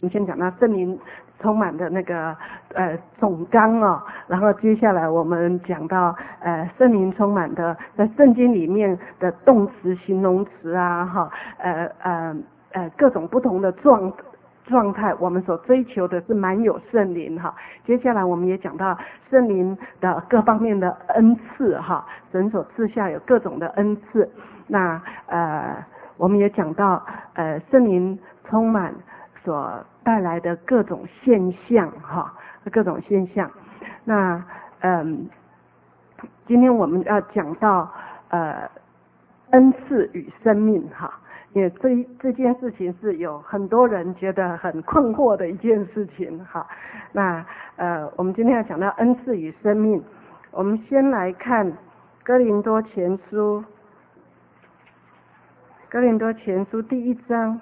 们先讲到圣灵充满的那个总纲哦，然后接下来我们讲到圣灵充满的在圣经里面的动词、形容词啊，哈，各种不同的状态，我们所追求的是满有圣灵哈。接下来我们也讲到圣灵的各方面的恩赐哈，神所赐下有各种的恩赐。那我们也讲到圣灵充满所带来的各种现象哈，各种现象。那今天我们要讲到恩赐与生命哈。因为这件事情是有很多人觉得很困惑的一件事情哈。那我们今天要讲到恩赐与生命，我们先来看哥林多前书第1章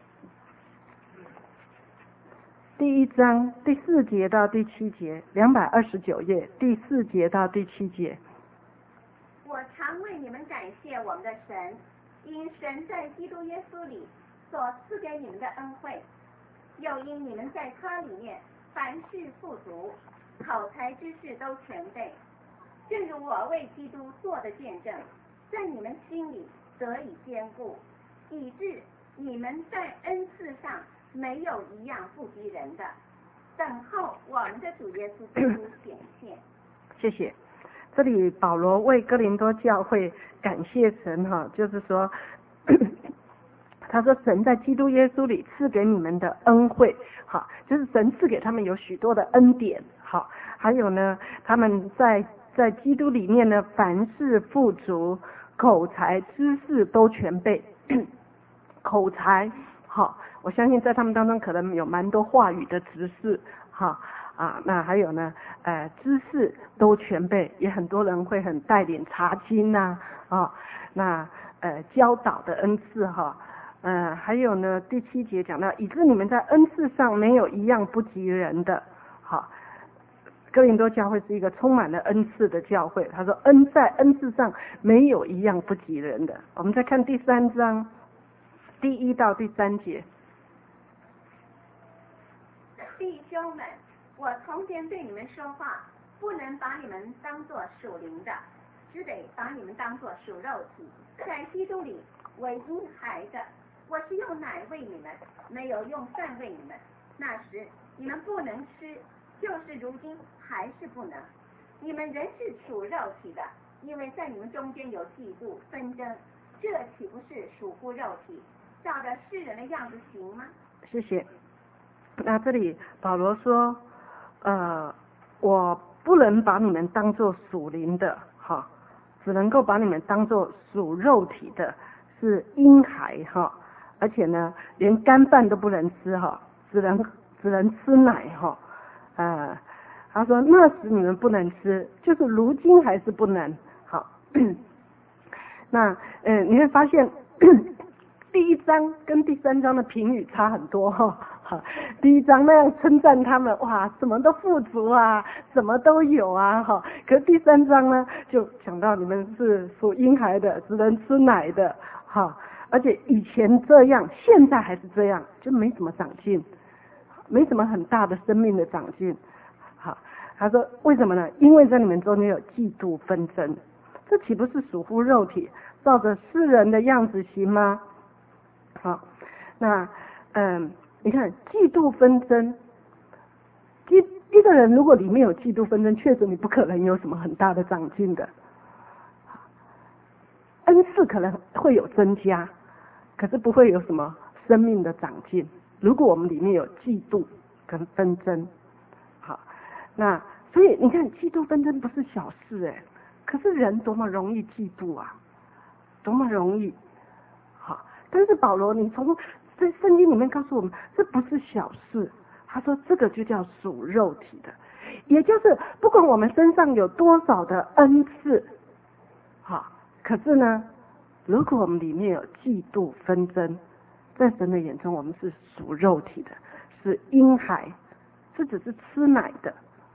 第4节到第7节，229页第4节到第7节。 我常为你们感谢我们的神，因神在基督耶稣里所赐给你们的恩惠，又因你们在他里面凡事富足，口才知识都全备，正如我为基督做的见证，在你们心里得以坚固，以致你们在恩赐上没有一样不及人的，等候我们的主耶稣基督显现。 谢谢。这里保罗为哥林多教会感谢神哈，就是说他说神在基督耶稣里赐给你们的恩惠哈，就是神赐给他们有许多的恩典哈，还有呢他们在基督里面呢凡事富足，口才知识都全备。口才好，我相信在他们当中可能有蛮多话语的知识哈那还有呢知识都全备，也很多人会很带领查经呐那教导的恩赐哈还有呢第7节讲到，以致你们在恩赐上没有一样不及人的。好，哥林多教会是一个充满了恩赐的教会，他说在恩赐上没有一样不及人的。我们再看第3章第1到第3节。 弟兄们，我从前对你们说话，不能把你们当作属灵的，只得把你们当作属肉体，在基督里为婴孩的。我是用奶喂你们，没有用饭喂你们。那时你们不能吃，就是如今还是不能。你们仍是属肉体的，因为在你们中间有嫉妒纷争，这岂不是属乎肉体，照着世人的样子行吗？ 谢谢。那这里保罗说我不能把你们当作属灵的哈，只能够把你们当作属肉体的，是婴孩哈，而且呢连干饭都不能吃哈，只能吃奶哈他说那时你们不能吃，就是如今还是不能。好那你会发现第1章跟第3章的评语差很多哈。第1章那样称赞他们，哇，什么都富足啊，什么都有啊哈。可是第3章呢，就讲到你们是属婴孩的，只能吃奶的哈。而且以前这样，现在还是这样，就没什么长进，没什么很大的生命的长进。好，他说为什么呢？因为在你们中间有嫉妒纷争，这岂不是属乎肉体，照着世人的样子行吗？好，那你看嫉妒纷争，一个人如果里面有嫉妒纷争，确实你不可能有什么很大的长进的。恩赐可能会有增加，可是不会有什么生命的长进。如果我们里面有嫉妒跟纷争，好，那所以你看嫉妒纷争不是小事可是人多么容易嫉妒啊，多么容易。好，但是保罗你从在圣经里面告诉我们，这不是小事。他说这个就叫属肉体的，也就是不管我们身上有多少的恩赐，好，可是呢，如果我们里面有嫉妒纷争，在神的眼中我们是属肉体的，是婴孩，这只是吃奶的。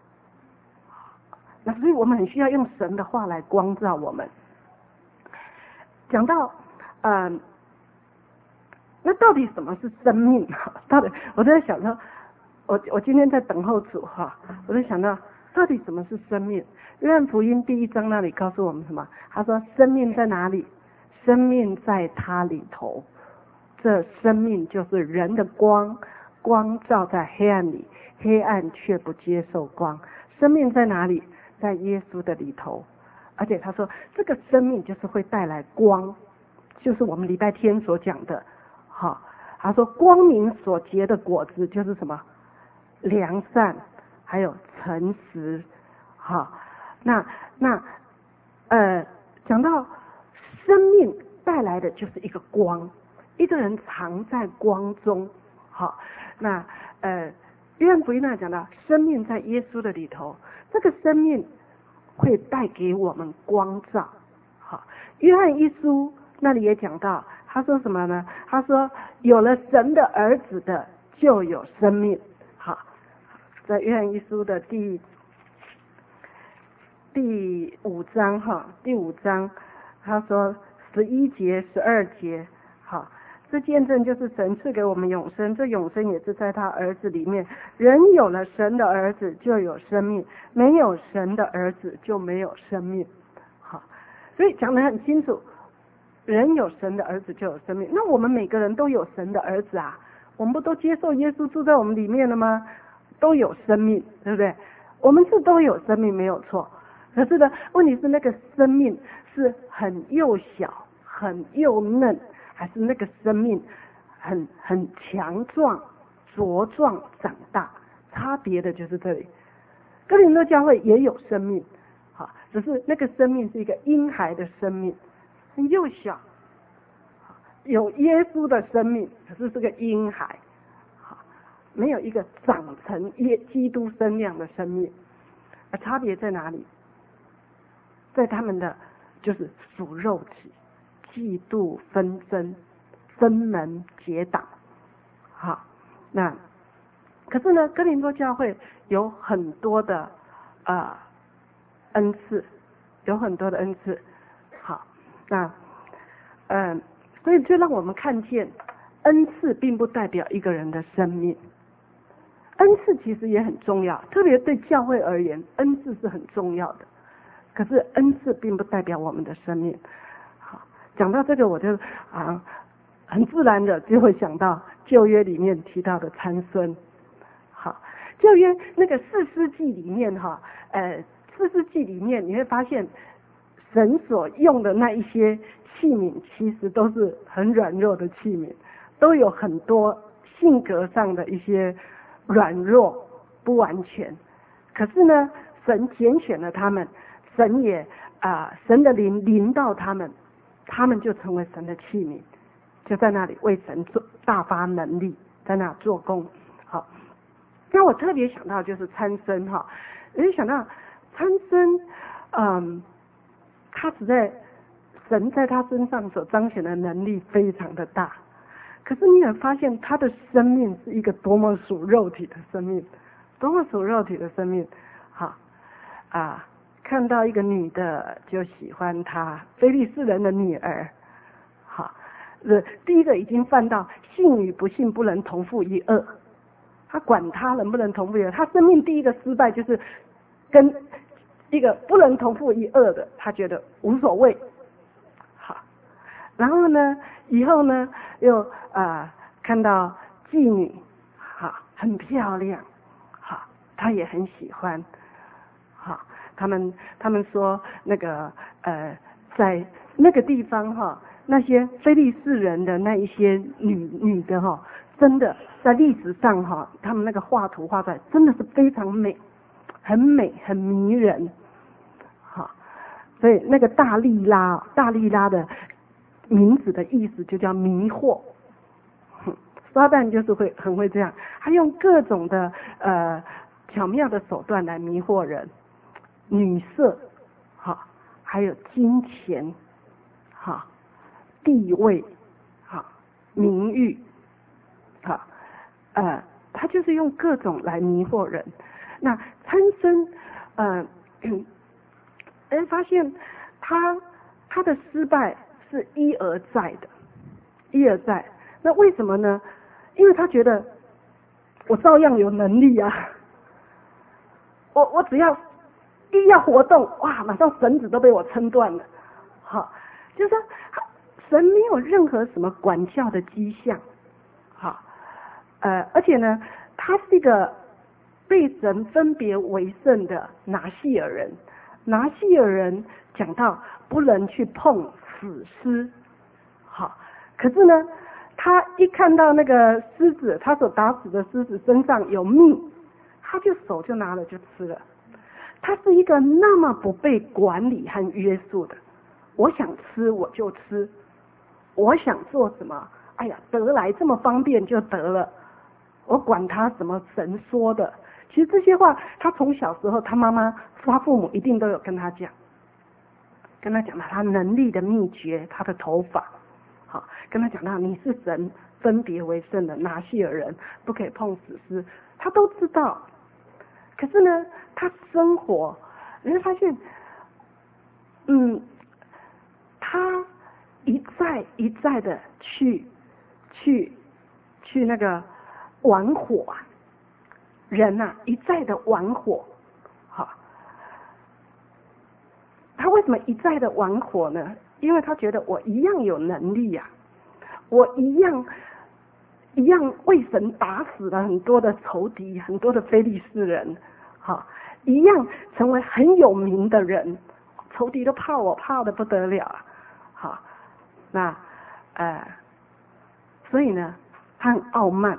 那所以我们很需要用神的话来光照我们。讲到那到底什么是生命？到底我在想说，我今天在等候主哈，我在想到到底什么是生命？约翰福音第1章那里告诉我们什么？他说生命在哪里？生命在他里头。这生命就是人的光，光照在黑暗里，黑暗却不接受光。生命在哪里？在耶稣的里头。而且他说这个生命就是会带来光，就是我们礼拜天所讲的。好，他说光明所结的果子就是什么？良善，还有诚实。好，讲到生命带来的就是一个光，一个人藏在光中。好，约翰福音那讲到生命在耶稣的里头，这个生命会带给我们光照。好，约翰一书那里也讲到，他说什么呢？他说有了神的儿子的就有生命。好，在约翰一书的第5章第5章他说11节12节，好，这见证就是神赐给我们永生，这永生也是在他儿子里面。人有了神的儿子就有生命，没有神的儿子就没有生命。好，所以讲得很清楚，人有神的儿子就有生命。那我们每个人都有神的儿子啊，我们不都接受耶稣住在我们里面了吗？都有生命，对不对？我们是都有生命，没有错。可是呢，问题是那个生命是很幼小、很幼嫩，还是那个生命很强壮、茁壮长大？差别的就是这里。哥林多教会也有生命，好，只是那个生命是一个婴孩的生命，很幼小，有耶稣的生命，可是是个婴孩，好，没有一个长成基督身量的生命。差别在哪里？在他们的就是属肉体，嫉妒纷争，分门结党。好，那可是呢，哥林多教会有很多的恩赐，有很多的恩赐。好，那所以就让我们看见，恩赐并不代表一个人的生命。恩赐其实也很重要，特别对教会而言，恩赐是很重要的。可是恩赐并不代表我们的生命。好，讲到这个，我就很自然的就会想到旧约里面提到的参孙。好，旧约那个士师记里面士师记里面你会发现，神所用的那一些器皿，其实都是很软弱的器皿，都有很多性格上的一些软弱不完全。可是呢，神拣选了他们，神也神的灵临到他们，他们就成为神的器皿，就在那里为神做大发能力，在那做工。好，那我特别想到就是参孙我就想到参孙，他实在神在他身上所彰显的能力非常的大。可是你也发现他的生命是一个多么属肉体的生命，多么属肉体的生命。好看到一个女的就喜欢她，非利士人的女儿。好，第一个已经犯到信与不信不能同负一恶，他管他能不能同负一恶，他生命第一个失败就是跟一个不能同负一恶的，他觉得无所谓。好，然后呢，以后呢又看到妓女，很漂亮，他也很喜欢。好，他们说那个在那个地方那些非利士人的那一些女的真的在历史上他们那个画图画出来真的是非常美，很美很迷人。好，所以那个大利拉的名字的意思就叫迷惑。撒旦就是很会这样，他用各种的巧妙的手段来迷惑人，女色，还有金钱，地位，名誉，他就是用各种来迷惑人。那参孙，发现他的失败是一而再的，一而再。 那为什么呢？因为他觉得我照样有能力啊，我只要一要活动，哇，马上绳子都被我撑断了。好，就是说神没有任何什么管教的迹象。好，而且呢，他是一个被神分别为圣的拿细尔人。拿细尔人讲到不能去碰死尸。好，可是呢，他一看到那个狮子，他所打死的狮子身上有蜜，他就手就拿了就吃了。他是一个那么不被管理和约束的，我想吃我就吃，我想做什么，哎呀，得来这么方便就得了，我管他什么神说的。其实这些话，他从小时候他妈妈、他父母一定都有跟他讲，跟他讲到他能力的秘诀，他的头发，好，跟他讲到你是神分别为圣的拿细尔人，不可以碰死尸，他都知道。可是呢，他生活，你会发现，他一再一再的去那个玩火啊，人啊一再的玩火，好，他为什么一再的玩火呢？因为他觉得我一样有能力啊，我一样为神打死了很多的仇敌，很多的非利士人，好，一样成为很有名的人，仇敌都怕我，怕得不得了啊。好，那所以呢，他很傲慢，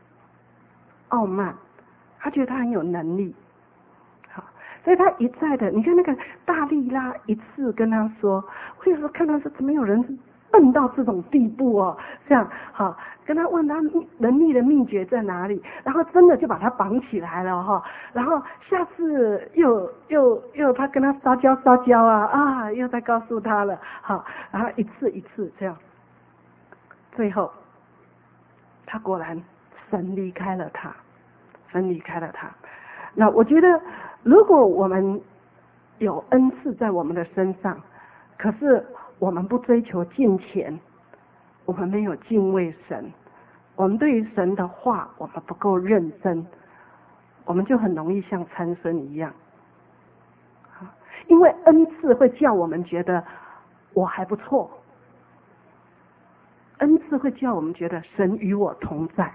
他觉得他很有能力，好，所以他一再的，你看那个大利拉一次跟他说，我有时候看到说怎么有人笨到这种地步哦，这样好，跟他问他能力的秘诀在哪里，然后真的就把他绑起来了哈，然后下次又他跟他撒娇啊，又再告诉他了，好，然后一次一次这样，最后他果然神离开了他。那我觉得，如果我们有恩赐在我们的身上，可是我们不追求敬虔，我们没有敬畏神，我们对于神的话我们不够认真，我们就很容易像参孙一样。因为恩赐会叫我们觉得我还不错，恩赐会叫我们觉得神与我同在。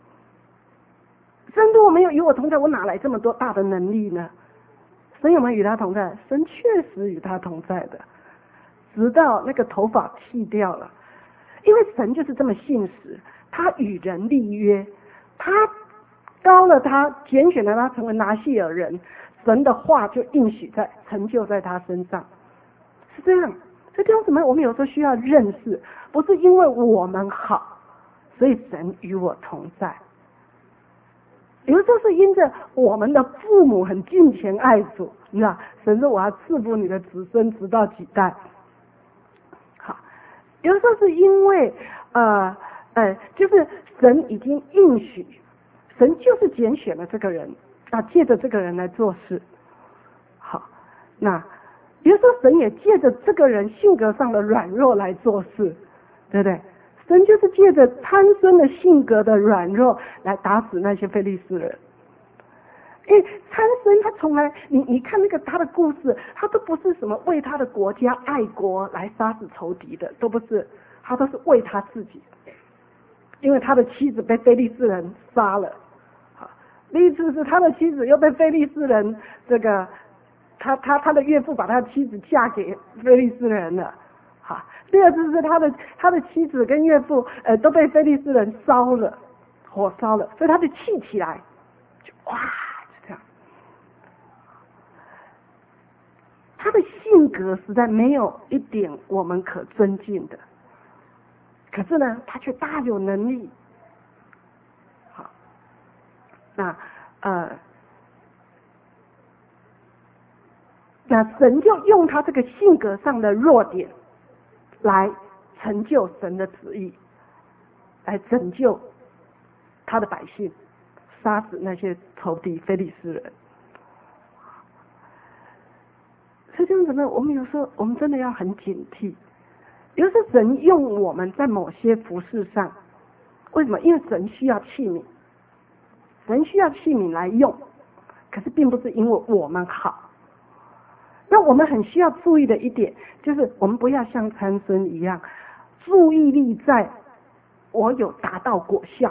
神如果没有与我同在，我哪来这么多大的能力呢？神有没有与他同在？神确实与他同在的，直到那个头发剃掉了。因为神就是这么信实，他与人立约，他高了他，拣选了他成为拿细尔人，神的话就应许在成就在他身上，是这样。所以弟兄姊妹，我们有时候需要认识，不是因为我们好，所以神与我同在。有时候是因着我们的父母很敬虔爱主，你知道，神说我要赐福你的子孙直到几代。好，有时候是因为就是神已经应许，神就是拣选了这个人啊，借着这个人来做事。好，那有时候神也借着这个人性格上的软弱来做事，对不对？神就是借着参孙的性格的软弱来打死那些非利士人。因为参孙他从来，你看那个他的故事，他都不是什么为他的国家爱国来杀死仇敌的，都不是，他都是为他自己。因为他的妻子被非利士人杀了，好，另一次是他的妻子又被非利士人这个，他的岳父把他的妻子嫁给非利士人了。好，第二次是他的妻子跟岳父都被非利士人烧了，火烧了，所以他就气起来，就哇，就这样。他的性格实在没有一点我们可尊敬的，可是呢，他却大有能力。好，那神就用他这个性格上的弱点来成就神的旨意，来拯救他的百姓，杀死那些仇敌非利士人。所以这样子呢，我们有时候我们真的要很警惕。有时候神用我们在某些服事上， 为什么？因为神需要器皿，神需要器皿来用，可是并不是因为我们好。那我们很需要注意的一点，就是我们不要像参孙一样，注意力在我有达到果效，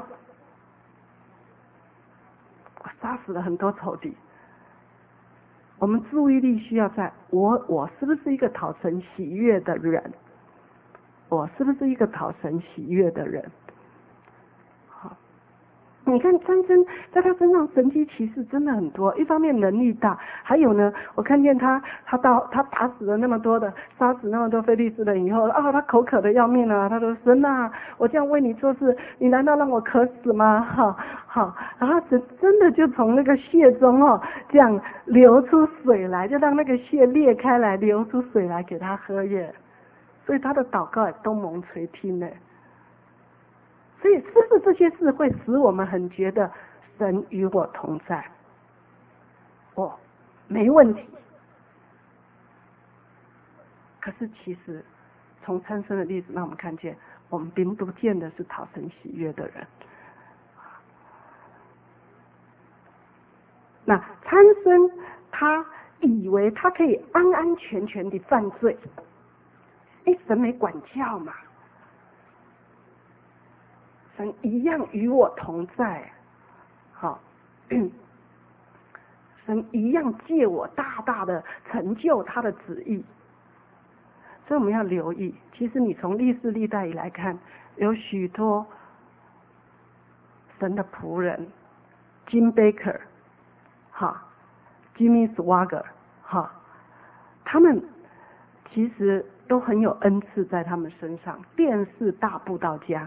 我杀死了很多仇敌。我们注意力需要在我是不是一个讨神喜悦的人？我是不是一个讨神喜悦的人？好，你看参孙在他身上神迹奇事真的很多，一方面能力大，还有呢，我看见他打死了那么多的，杀死那么多非利士人以后他口渴的要命啊，他说神啊，我这样为你做事，你难道让我渴死吗？好，然后神真的就从那个穴中这样流出水来，就让那个穴裂开来，流出水来给他喝耶。所以他的祷告也都蒙垂听呢。所以是不是这些事会使我们很觉得神与我同在？没问题。可是其实从参孙的例子让我们看见，我们并不见得是讨神喜悦的人。那参孙他以为他可以安安全全的犯罪，神没管教嘛，神一样与我同在，好，神一样借我大大的成就他的旨意。所以我们要留意，其实你从历世历代以来看，有许多神的仆人 ，Jim Baker， Jimmy Swaggart， 他们其实都很有恩赐在他们身上，便是大布道家，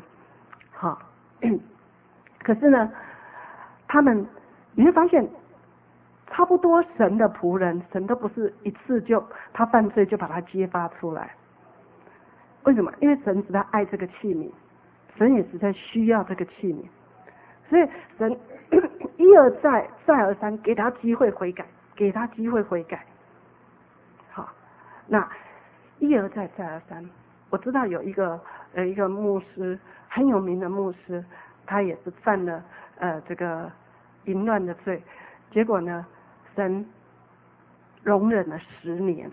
可是呢，他们你会发现，差不多神的仆人，神都不是一次就他犯罪就把他揭发出来。为什么？因为神实在爱这个器皿，神也实在需要这个器皿，所以神一而再再而三给他机会悔改，给他机会悔改。好，那一而再再而三，我知道有一个牧师，很有名的牧师，他也是犯了这个淫乱的罪，结果呢，神容忍了10年，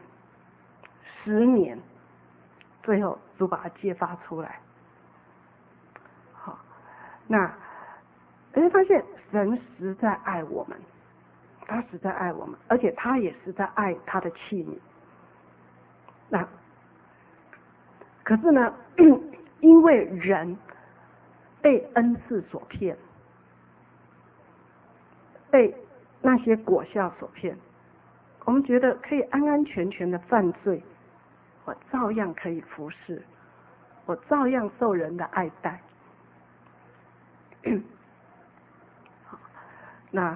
最后主把他揭发出来。好，那你会发现神实在爱我们，他实在爱我们，而且他也实在爱他的器皿。那可是呢，因为人被恩赐所骗，被那些果效所骗，我们觉得可以安安全全的犯罪，我照样可以服侍，我照样受人的爱戴。那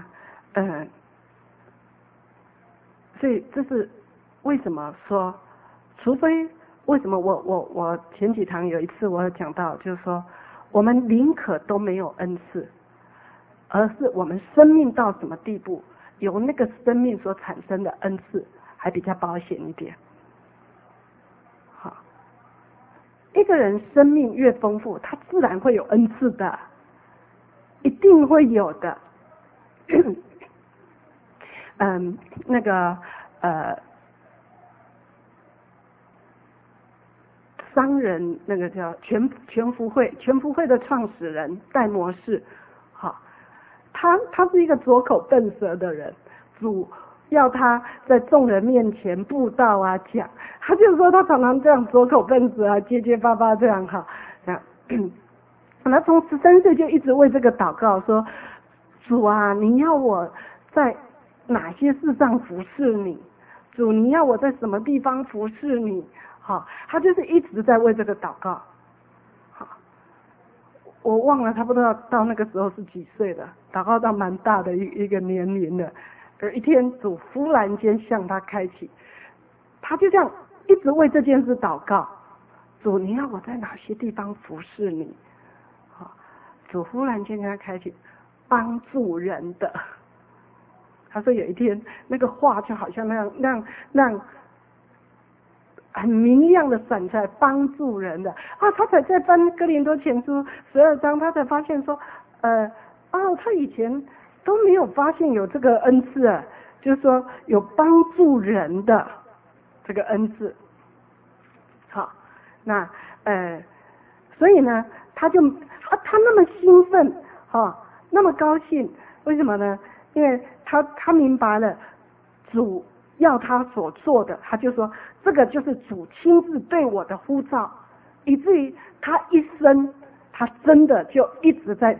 所以这是为什么说，除非为什么我前几堂有一次我有讲到，就是说我们宁可都没有恩赐，而是我们生命到什么地步，由那个生命所产生的恩赐还比较保险一点。好，一个人生命越丰富，他自然会有恩赐的，一定会有的。商人那个叫全福会的创始人戴摩士，他是一个拙口笨舌的人，主要他在众人面前布道啊讲，他就说他常常这样拙口笨舌啊，结结巴巴这样他从13岁就一直为这个祷告说，主啊，你要我在哪些事上服侍你？主，你要我在什么地方服侍你？他就是一直在为这个祷告。我忘了他不知道到那个时候是几岁了，祷告到蛮大的一个年龄了。而一天主忽然间向他开启，他就这样一直为这件事祷告。主，你要我在哪些地方服侍你？主忽然间跟他开启帮助人的。他说有一天那个话就好像那样很明亮的闪出来帮助人的啊。他才在翻哥林多前书12章，他才发现说他以前都没有发现有这个恩赐啊，就是说有帮助人的这个恩赐。好，那所以呢，他那么兴奋那么高兴，为什么呢？因为他明白了主要他所做的，他就说这个就是主亲自对我的呼召，以至于他一生他真的就一直在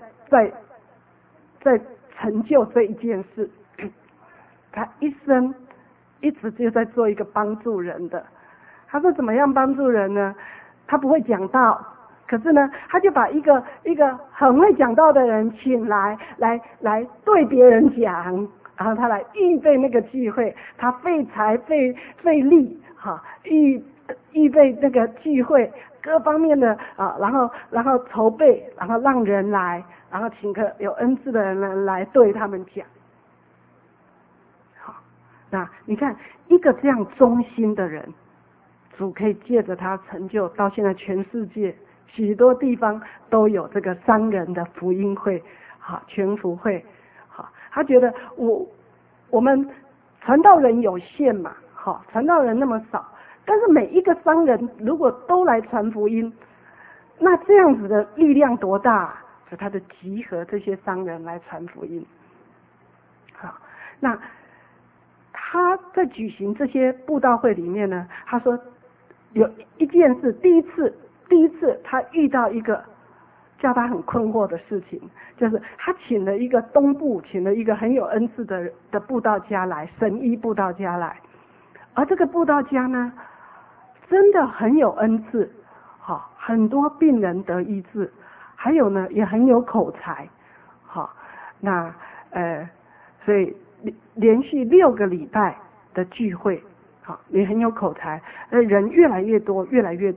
成就这一件事，他一生一直就在做一个帮助人的。他说怎么样帮助人呢？他不会讲道，可是呢，他就把一个很会讲道的人请来对别人讲，然后他来预备那个聚会，他费财费力预备那个聚会各方面的然后筹备，然后让人来，然后请个有恩赐的人来对他们讲。好，那你看一个这样忠心的人，主可以借着他成就到现在全世界许多地方都有这个商人的福音会，全福会。好，他觉得我们传道人有限嘛，传道人那么少，但是每一个商人如果都来传福音，那这样子的力量多大，所以他就集合这些商人来传福音。好，那他在举行这些布道会里面呢，他说有一件事，第一次他遇到一个叫他很困惑的事情，就是他请了一个很有恩赐的布道家来，神医布道家来，而这个布道家呢真的很有恩赐，很多病人得医治，还有呢也很有口才，那所以连续6个礼拜的聚会，也很有口才，人越来越多。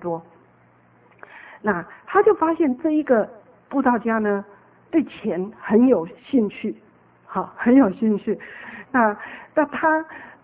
那他就发现这一个布道家呢，对钱很有兴趣，很有兴趣。那他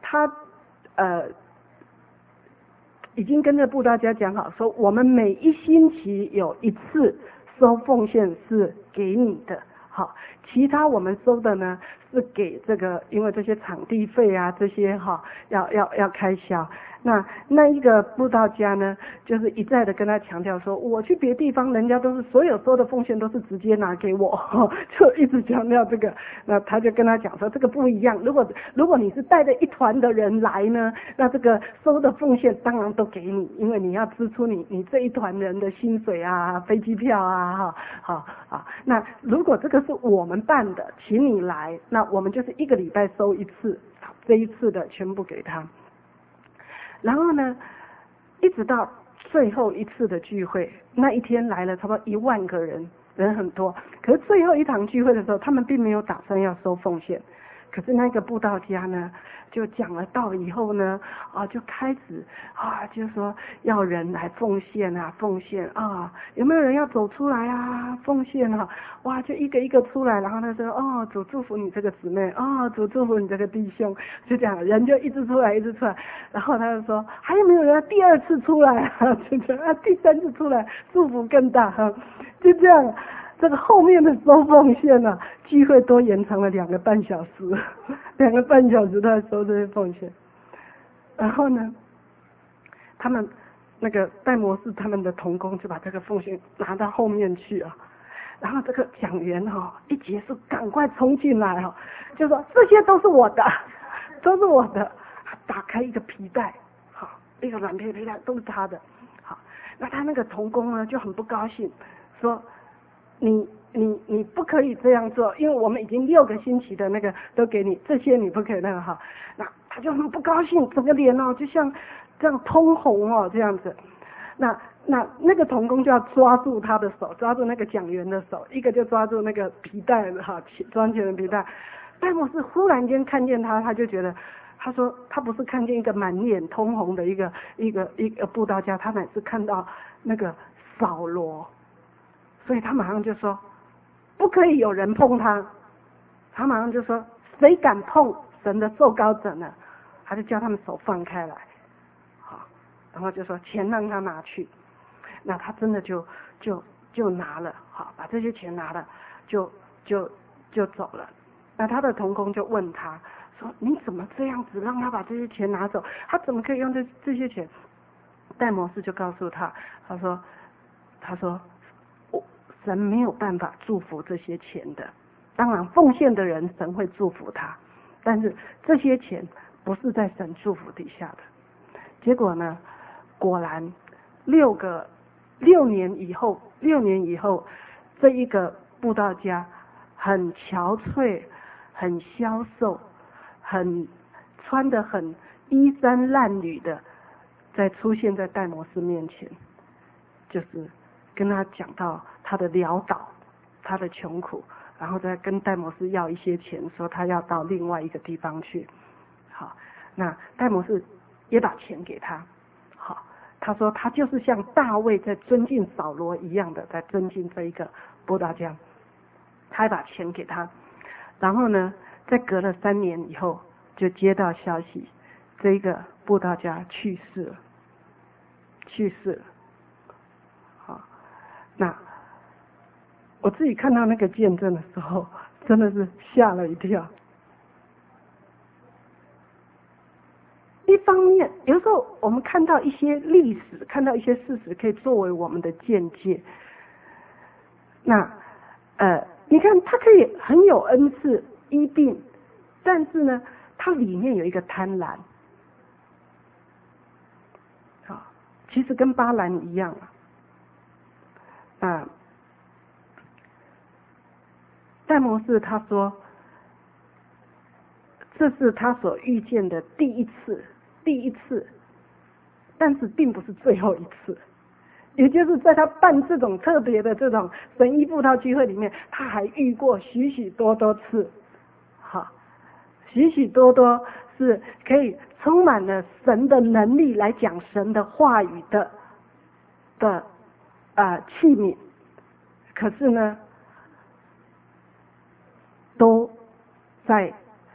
已经跟着布道家讲好，说我们每一星期有一次收奉献是给你的，其他我们收的呢是给这个，因为这些场地费啊这些要开销。那一个布道家呢，就是一再的跟他强调说，我去别地方，人家都是所有收的奉献都是直接拿给我，就一直强调这个。那他就跟他讲说，这个不一样，如果你是带着一团的人来呢，那这个收的奉献当然都给你，因为你要支出你这一团人的薪水啊、飞机票啊，那如果这个是我们办的，请你来，那我们就是1个礼拜收一次，这一次的全部给他。然后呢，一直到最后一次的聚会，那一天来了差不多1万个人很多。可是最后一堂聚会的时候，他们并没有打算要收奉献。可是那个布道家呢，就讲了道以后呢，就开始就说要人来奉献啊，有没有人要走出来啊，奉献啊？哇，就一个一个出来，然后他说主祝福你这个姊妹，主祝福你这个弟兄，就这样，人就一直出来，然后他就说还有没有人要第2次出来啊？就这样第3次出来，祝福更大就这样。这个后面的收奉献聚会多延长了2个半小时，2个半小时都在收这些奉献。然后呢，他们那个戴摩士他们的同工就把这个奉献拿到后面去然后这个讲员一结束赶快冲进来就说这些都是我的，打开一个皮带，一个软皮带都是他的。那他那个同工呢就很不高兴，说你不可以这样做，因为我们已经6个星期的那个都给你，这些你不可以那个那他就很不高兴，整个脸就像这样通红这样子。那个同工就要抓住他的手，抓住那个讲员的手，一个就抓住那个皮带装钱的皮带。戴摩士忽然间看见他就觉得，他说他不是看见一个满脸通红的一个布道家，他乃是看到那个扫罗。所以他马上就说不可以有人碰他，他马上就说谁敢碰神的受膏者呢？他就叫他们手放开来， 然后就说钱让他拿去。那他真的就拿了，好，把这些钱拿了，就走了。那他的同工就问他说：“你怎么这样子让他把这些钱拿走？他怎么可以用这些钱？”戴摩士就告诉他，他说，神没有办法祝福这些钱的。当然，奉献的人神会祝福他，但是这些钱不是在神祝福底下的。结果呢，果然6年以后，这一个布道家很憔悴、很消瘦、穿得很衣衫褴褛的，在出现在戴摩士面前，就是跟他讲到他的潦倒、他的穷苦，然后再跟戴摩士要一些钱，说他要到另外一个地方去。好，那戴摩士也把钱给他。好，他说他就是像大卫在尊敬扫罗一样的，在尊敬这一个布道家。他还把钱给他，然后呢，在隔了3年以后，就接到消息，这一个布道家去世了。好，那我自己看到那个见证的时候，真的是吓了一跳。一方面，有时候我们看到一些历史，看到一些事实，可以作为我们的见解。那你看他可以很有恩赐医病，但是呢，他里面有一个贪婪。好，其实跟巴兰一样啊。戴摩士他说，这是他所遇见的第一次，但是并不是最后一次。也就是在他办这种特别的这种神医布道聚会里面，他还遇过许许多多次，好，许许多多是可以充满了神的能力来讲神的话语的器皿，可是呢，都在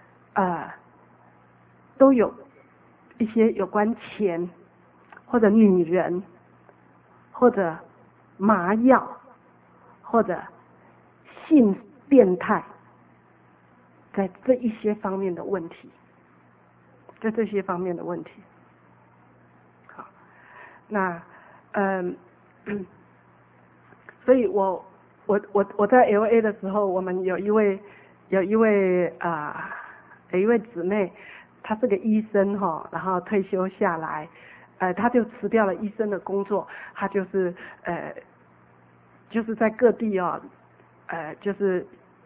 都有一些有关钱或者女人或者麻药或者性变态，在这一些方面的问题，好，那所以我在 LA 的时候，我们有一位姊妹，她是个医生然后退休下来，她就辞掉了医生的工作，她就是在各地就是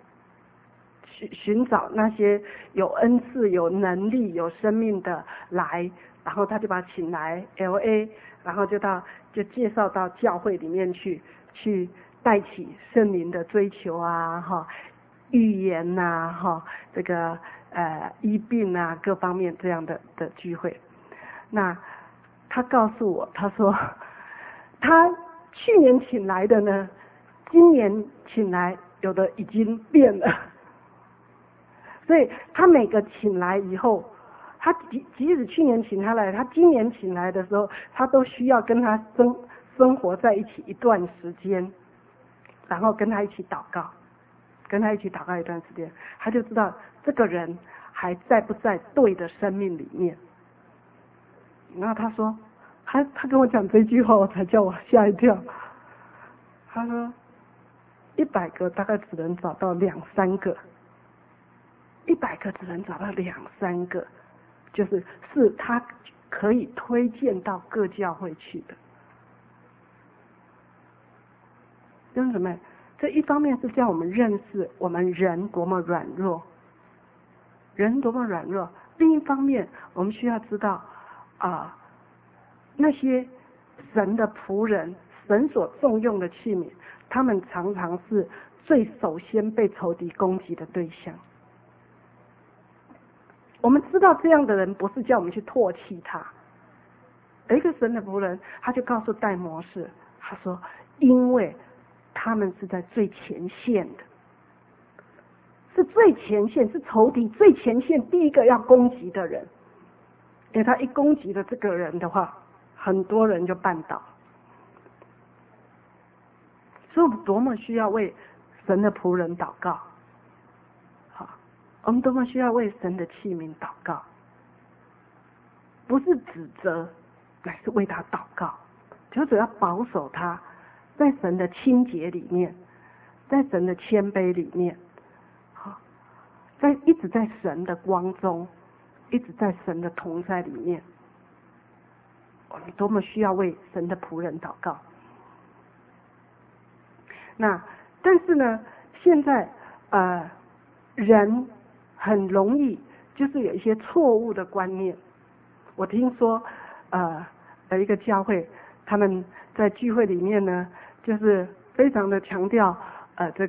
寻找那些有恩赐、有能力、有生命的来，然后他就把他请来 LA， 然后就介绍到教会里面去带起圣灵的追求预言这个医病各方面这样的聚会。那他告诉我，他说他去年请来的呢，今年请来有的已经变了，所以他每个请来以后，他即使去年请他来，他今年请来的时候，他都需要跟他生活在一起一段时间，然后跟他一起祷告一段时间，他就知道这个人还在不在对的生命里面。然后他说，他跟我讲这句话，我才叫我吓一跳。他说100个大概只能找到2-3个，100个只能找到2-3个，是他可以推荐到各教会去的。弟兄姊妹，这一方面是叫我们认识我们人多么软弱，另一方面我们需要知道那些神的仆人，神所重用的器皿，他们常常是最首先被仇敌攻击的对象。我们知道这样的人不是叫我们去唾弃他。有一个神的仆人，他就告诉戴摩士，他说因为他们是在最前线的，是仇敌最前线第一个要攻击的人。因为他一攻击了这个人的话， 很多人就绊倒。所以我们多么需要为神的仆人祷告，好，我们多么需要为神的器皿祷告，不是指责，乃是为他祷告，求主要保守他，在神的清洁里面，在神的谦卑里面，好，一直在神的光中，一直在神的同在里面。我们多么需要为神的仆人祷告。那但是呢，现在人很容易就是有一些错误的观念。我听说有一个教会，他们在聚会里面呢，就是非常的强调这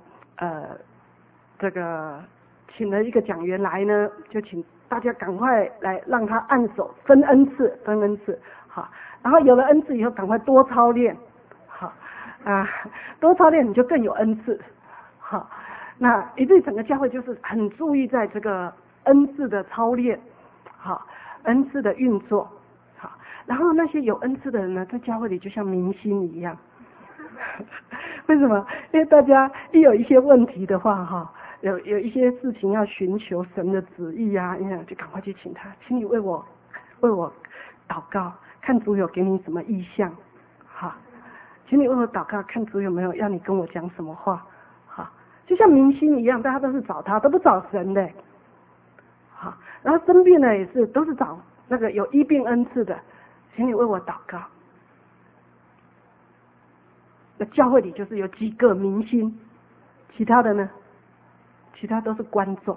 个请了一个讲员来呢，就请大家赶快来让他按手分恩赐，好，然后有了恩赐以后赶快多操练，好多操练你就更有恩赐，好，那以至于整个教会就是很注意在这个恩赐的操练，好，恩赐的运作，好，然后那些有恩赐的人呢，在教会里就像明星一样。为什么？因为大家一有一些问题的话，有一些事情要寻求神的旨意啊，就赶快去请他，请你为我祷告，看主有给你什么意象，好，请你为我祷告，看主有没有要你跟我讲什么话，好，就像明星一样，大家都是找他，都不找神的，好，然后生病了也是都是找那个有医病恩赐的，请你为我祷告。那教会里就是有几个明星，其他的呢？其他都是观众，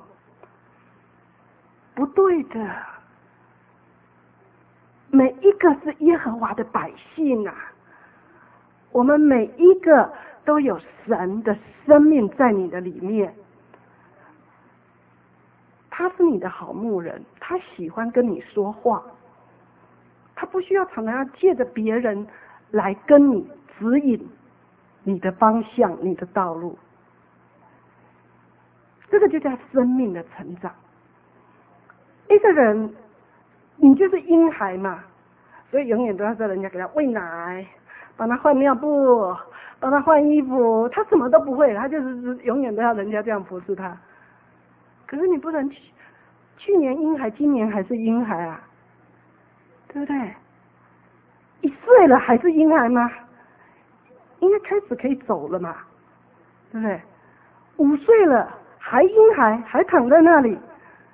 不对的。每一个是耶和华的百姓啊，我们每一个都有神的生命在你的里面。他是你的好牧人，他喜欢跟你说话，他不需要常常要借着别人来跟你指引你的方向，你的道路。这个就叫生命的成长。一个人，你就是婴孩嘛，所以永远都要叫人家给他喂奶，帮他换尿布，帮他换衣服，他什么都不会，他就是永远都要人家这样服侍他。可是你不能去年婴孩，今年还是婴孩啊，对不对？1岁了还是婴孩吗？应该开始可以走了嘛，对不对？5岁了还婴孩，还躺在那里。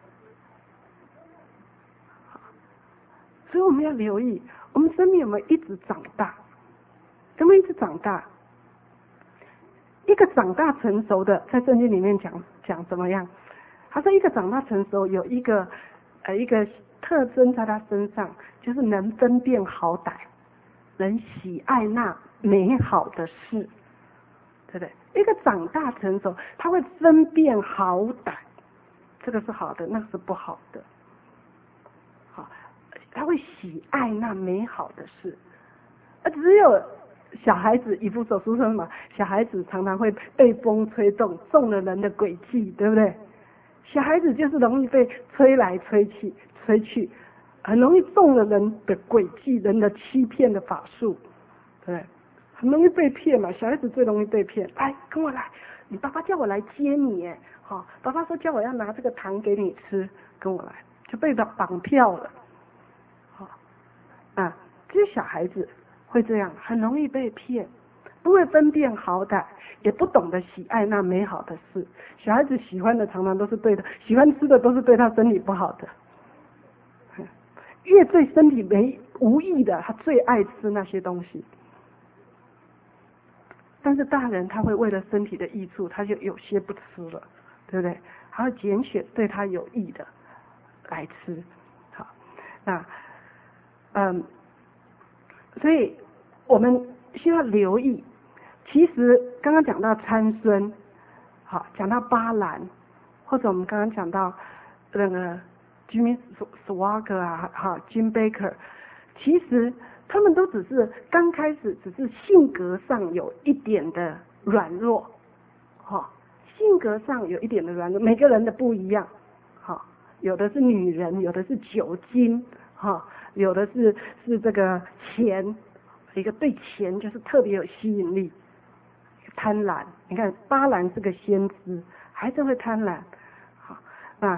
所以我们要留意，我们生命有没有一直长大？有没有一直长大？一个长大成熟的，在圣经里面讲怎么样？他说一个长大成熟有一个特征在他身上，就是能分辨好歹，能喜爱那美好的事，对不对？一个长大成熟，他会分辨好歹，这个是好的，那是不好的。好，他会喜爱那美好的事。只有小孩子，以弗所书说嘛，小孩子常常会被风吹动，中了人的诡计，对不对？小孩子就是容易被吹来吹去，很容易中了人的诡计，人的欺骗的法术，对不对？很容易被骗嘛，小孩子最容易被骗。来，跟我来，你爸爸叫我来接你，好，爸爸说叫我要拿这个糖给你吃，跟我来，就被他绑票了，好，这些小孩子会这样，很容易被骗，不会分辨好歹，也不懂得喜爱那美好的事。小孩子喜欢的常常都是对的，喜欢吃的都是对他身体不好的。越对身体无益的，他最爱吃那些东西。但是大人他会为了身体的益处，他就有些不吃了，对不对？他会拣选对他有益的来吃。好，那所以我们需要留意。其实刚刚讲到参孙，好，讲到巴兰，或者我们刚刚讲到那个 Jimmy Swaggart 啊，Jim Baker， 其实他们都只是刚开始只是性格上有一点的软弱，性格上有一点的软弱，每个人的不一样，有的是女人，有的是酒精， 有的是这个钱，一个对钱就是特别有吸引力，贪婪。你看巴兰是个先知，还是会贪婪。好，那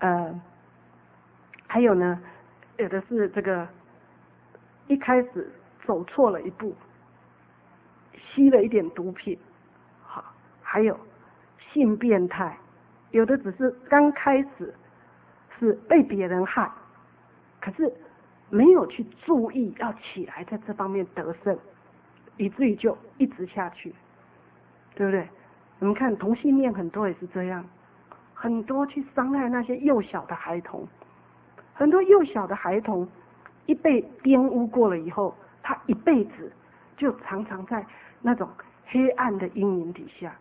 还有呢，有的是这个一开始走错了一步，吸了一点毒品。好，还有性变态，有的只是刚开始是被别人害，可是没有去注意要起来在这方面得胜，以至于就一直下去，对不对？我们看同性恋很多也是这样，很多去伤害那些幼小的孩童，很多幼小的孩童一被玷污过了以后，他一辈子就常常在那种黑暗的阴影底下，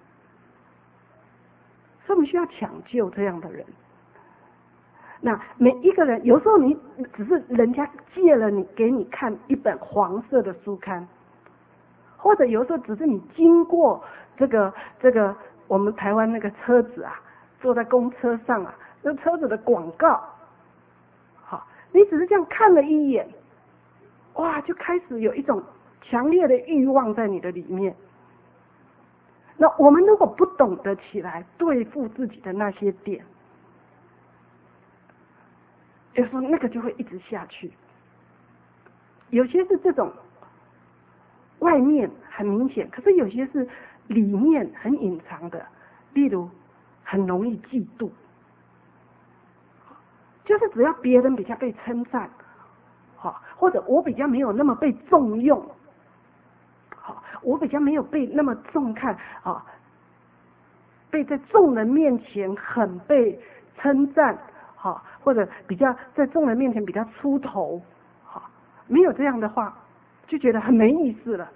所以我们需要抢救这样的人。那每一个人，有时候你只是人家借了你给你看一本黄色的书刊，或者有时候只是你经过这个我们台湾那个车子啊，坐在公车上啊，那车子的广告，好，你只是这样看了一眼，哇，就开始有一种强烈的欲望在你的里面。那我们如果不懂得起来对付自己的那些点，有时候那个就会一直下去。有些是这种外面很明显，可是有些是里面很隐藏的，例如很容易嫉妒，就是只要别人比较被称赞，好，或者我比较没有那么被重用，好，我比较没有被那么重看啊，被在众人面前很被称赞，好，或者比较在众人面前比较出头，好，没有这样的话，就觉得很没意思了。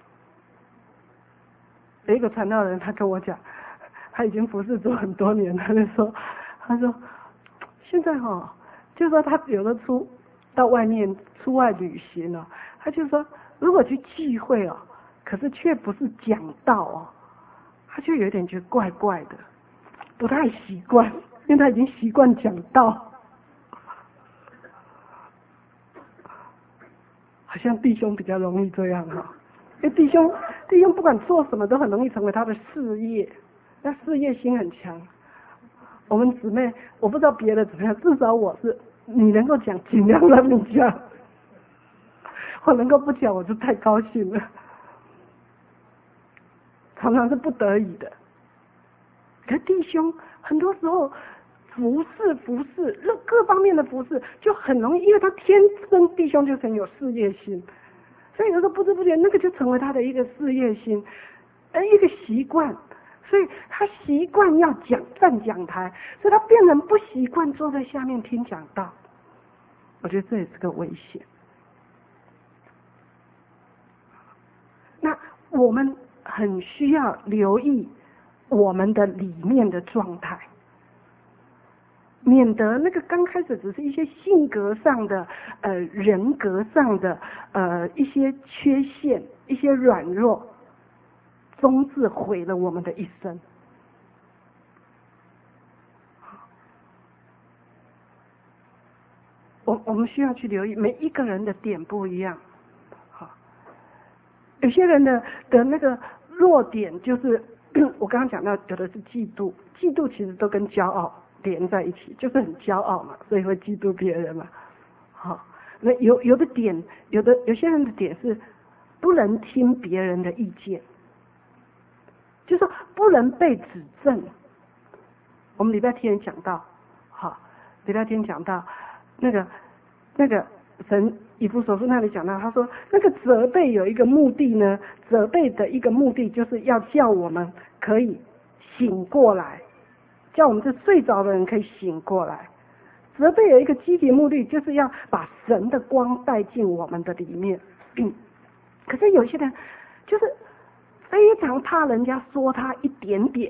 有一个传道人，他跟我讲，他已经服侍主很多年，他说现在就说他有的到外面出外旅行了，他就说如果去聚会可是却不是讲道他就有点觉得怪怪的，不太习惯，因为他已经习惯讲道。好像弟兄比较容易这样因为弟兄不管做什么都很容易成为他的事业，那事业心很强。我们姊妹，我不知道别的怎么样，至少我是，你能够讲尽量让你讲，我能够不讲我就太高兴了，常常是不得已的。可弟兄很多时候服侍各方面的服侍就很容易，因为他天生弟兄就很有事业心，所以有时候不知不觉那个就成为他的一个事业心，一个习惯，所以他习惯要站讲台，所以他变成不习惯坐在下面听讲道。我觉得这也是个危险。那我们很需要留意我们的里面的状态，免得那个刚开始只是一些性格上的人格上的一些缺陷，一些软弱，终至毁了我们的一生。我们需要去留意每一个人的点不一样。好，有些人的那个弱点就是我刚刚讲到，有的是嫉妒其实都跟骄傲连在一起，就是很骄傲嘛，所以会嫉妒别人嘛。好，那有的点，有些人的点是不能听别人的意见，就是不能被指正。我们礼拜天讲到，好，礼拜天讲到那个神以弗所书那里讲到，他说那个责备有一个目的呢，责备的一个目的就是要叫我们可以醒过来，叫我们这睡着的人可以醒过来。责备有一个积极目的，就是要把神的光带进我们的里面。可是有些人就是非常怕人家说他一点点，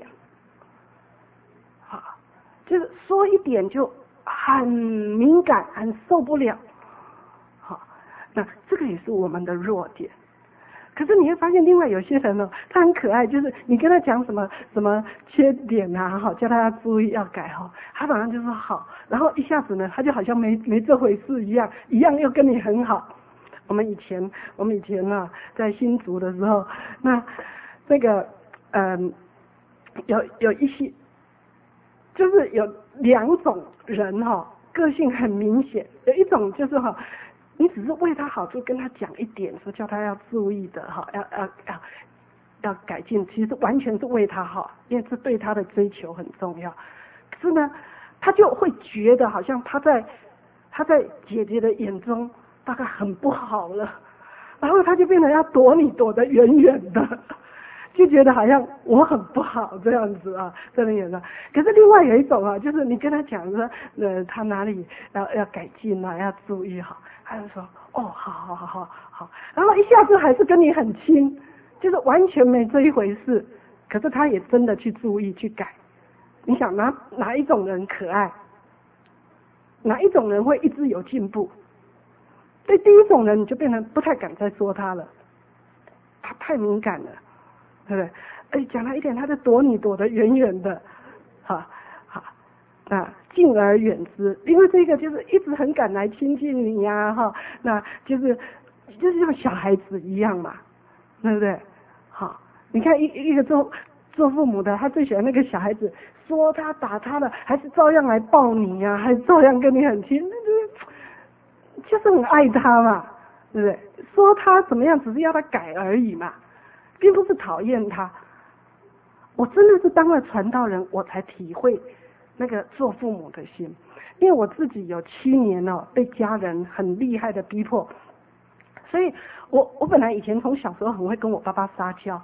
就是说一点就很敏感，很受不了。好，那这个也是我们的弱点。 可是你会发现，另外有些人哦，他很可爱，就是你跟他讲什么缺点啊，哈，叫他要注意要改哈，他马上就说好，然后一下子呢，他就好像没这回事一样又跟你很好。我们以前啊，在新竹的时候，那个有一些，就是有2种人哈，个性很明显，有一种就是哈。你只是为他好，就跟他讲一点，说叫他要注意的哈，要改进，其实完全是为他好，因为这对他的追求很重要。可是呢，他就会觉得好像他在姐姐的眼中大概很不好了，然后他就变得要躲你躲得远远的，就觉得好像我很不好这样子啊，在那眼上。可是另外有一种啊，就是你跟他讲说，他哪里要改进啊，要注意好。他就说哦，好，然后一下子还是跟你很亲，就是完全没这一回事。可是他也真的去注意去改。你想哪一种人可爱？哪一种人会一直有进步？对第一种人，你就变成不太敢再说他了，他太敏感了，对不对？讲他一点，他就躲你躲得远远的，好。那敬而远之，因为这个就是一直很敢来亲近你呀，哈，那就是像小孩子一样嘛，对不对？好，你看一个做父母的，他最喜欢那个小孩子说他打他了，还是照样来抱你呀，还照样跟你很亲，就是很爱他嘛，对不对？说他怎么样，只是要他改而已嘛，并不是讨厌他。我真的是当了传道人，我才体会那个做父母的心，因为我自己有7年哦，被家人很厉害的逼迫，所以我本来以前从小时候很会跟我爸爸撒娇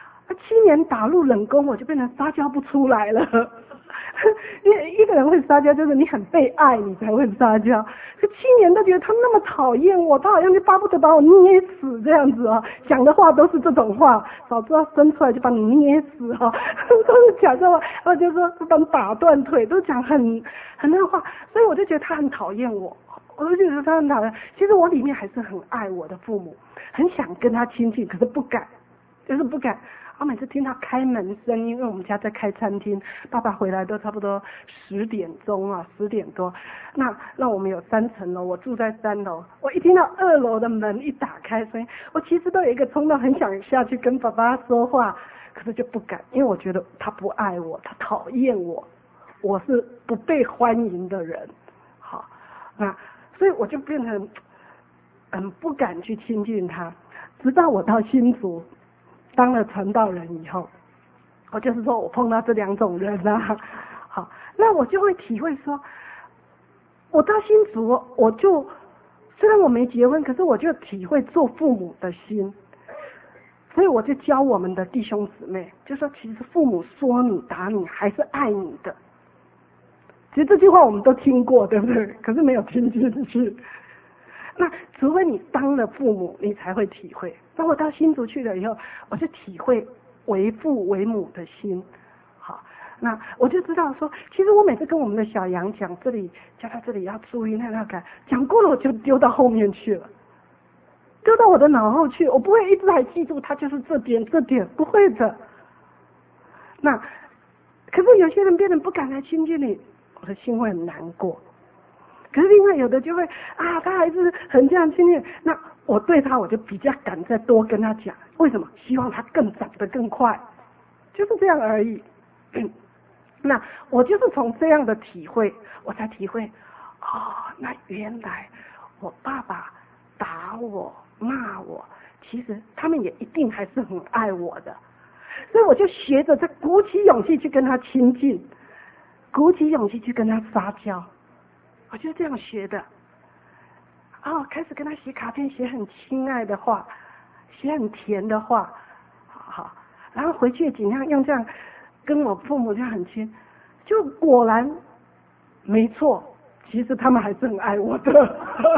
，7年打入冷宫，我就变成撒娇不出来了。因为一个人会撒娇，就是你很被爱，你才会撒娇。这7年都觉得他那么讨厌我，他好像就巴不得把我捏死这样子啊，讲的话都是这种话，早知道生出来就把你捏死啊，都是讲这话，然后就说把你打断腿，都讲很那个话，所以我就觉得他很讨厌我，我就觉得他很讨厌。其实我里面还是很爱我的父母，很想跟他亲近，可是不敢，就是不敢。我每次听到开门声音，因为我们家在开餐厅，爸爸回来都差不多10点钟啊，10点多。那我们有3层楼，我住在3楼。我一听到2楼的门一打开，所以我其实都有一个冲动，很想下去跟爸爸说话，可是就不敢，因为我觉得他不爱我，他讨厌我，我是不被欢迎的人。好，所以我就变成不敢去亲近他，直到我到新竹。当了传道人以后，我就是说我碰到这2种人啊，好，那我就会体会说，我到新竹，我就虽然我没结婚，可是我就体会做父母的心，所以我就教我们的弟兄姊妹，就说其实父母说你打你还是爱你的。其实这句话我们都听过，对不对？可是没有听进去。那除非你当了父母，你才会体会。那我到新竹去了以后，我就体会为父为母的心。好，那我就知道说，其实我每次跟我们的小杨讲这里，叫他这里要注意，那要改，讲过了我就丢到后面去了，丢到我的脑后去，我不会一直还记住他就是这点，不会的。那可是有些人变得不敢来亲近你，我的心会很难过。可是另外有的就会他还是很这样亲近，那我对他我就比较敢再多跟他讲，为什么？希望他更长得更快，就是这样而已。那我就是从这样的体会，我才体会那原来我爸爸打我骂我，其实他们也一定还是很爱我的，所以我就学着再鼓起勇气去跟他亲近，鼓起勇气去跟他撒娇。我就这样学的，开始跟他写卡片，写很亲爱的话，写很甜的话，好，然后回去尽量用这样跟我父母这样很亲，就果然没错，其实他们还是很爱我的。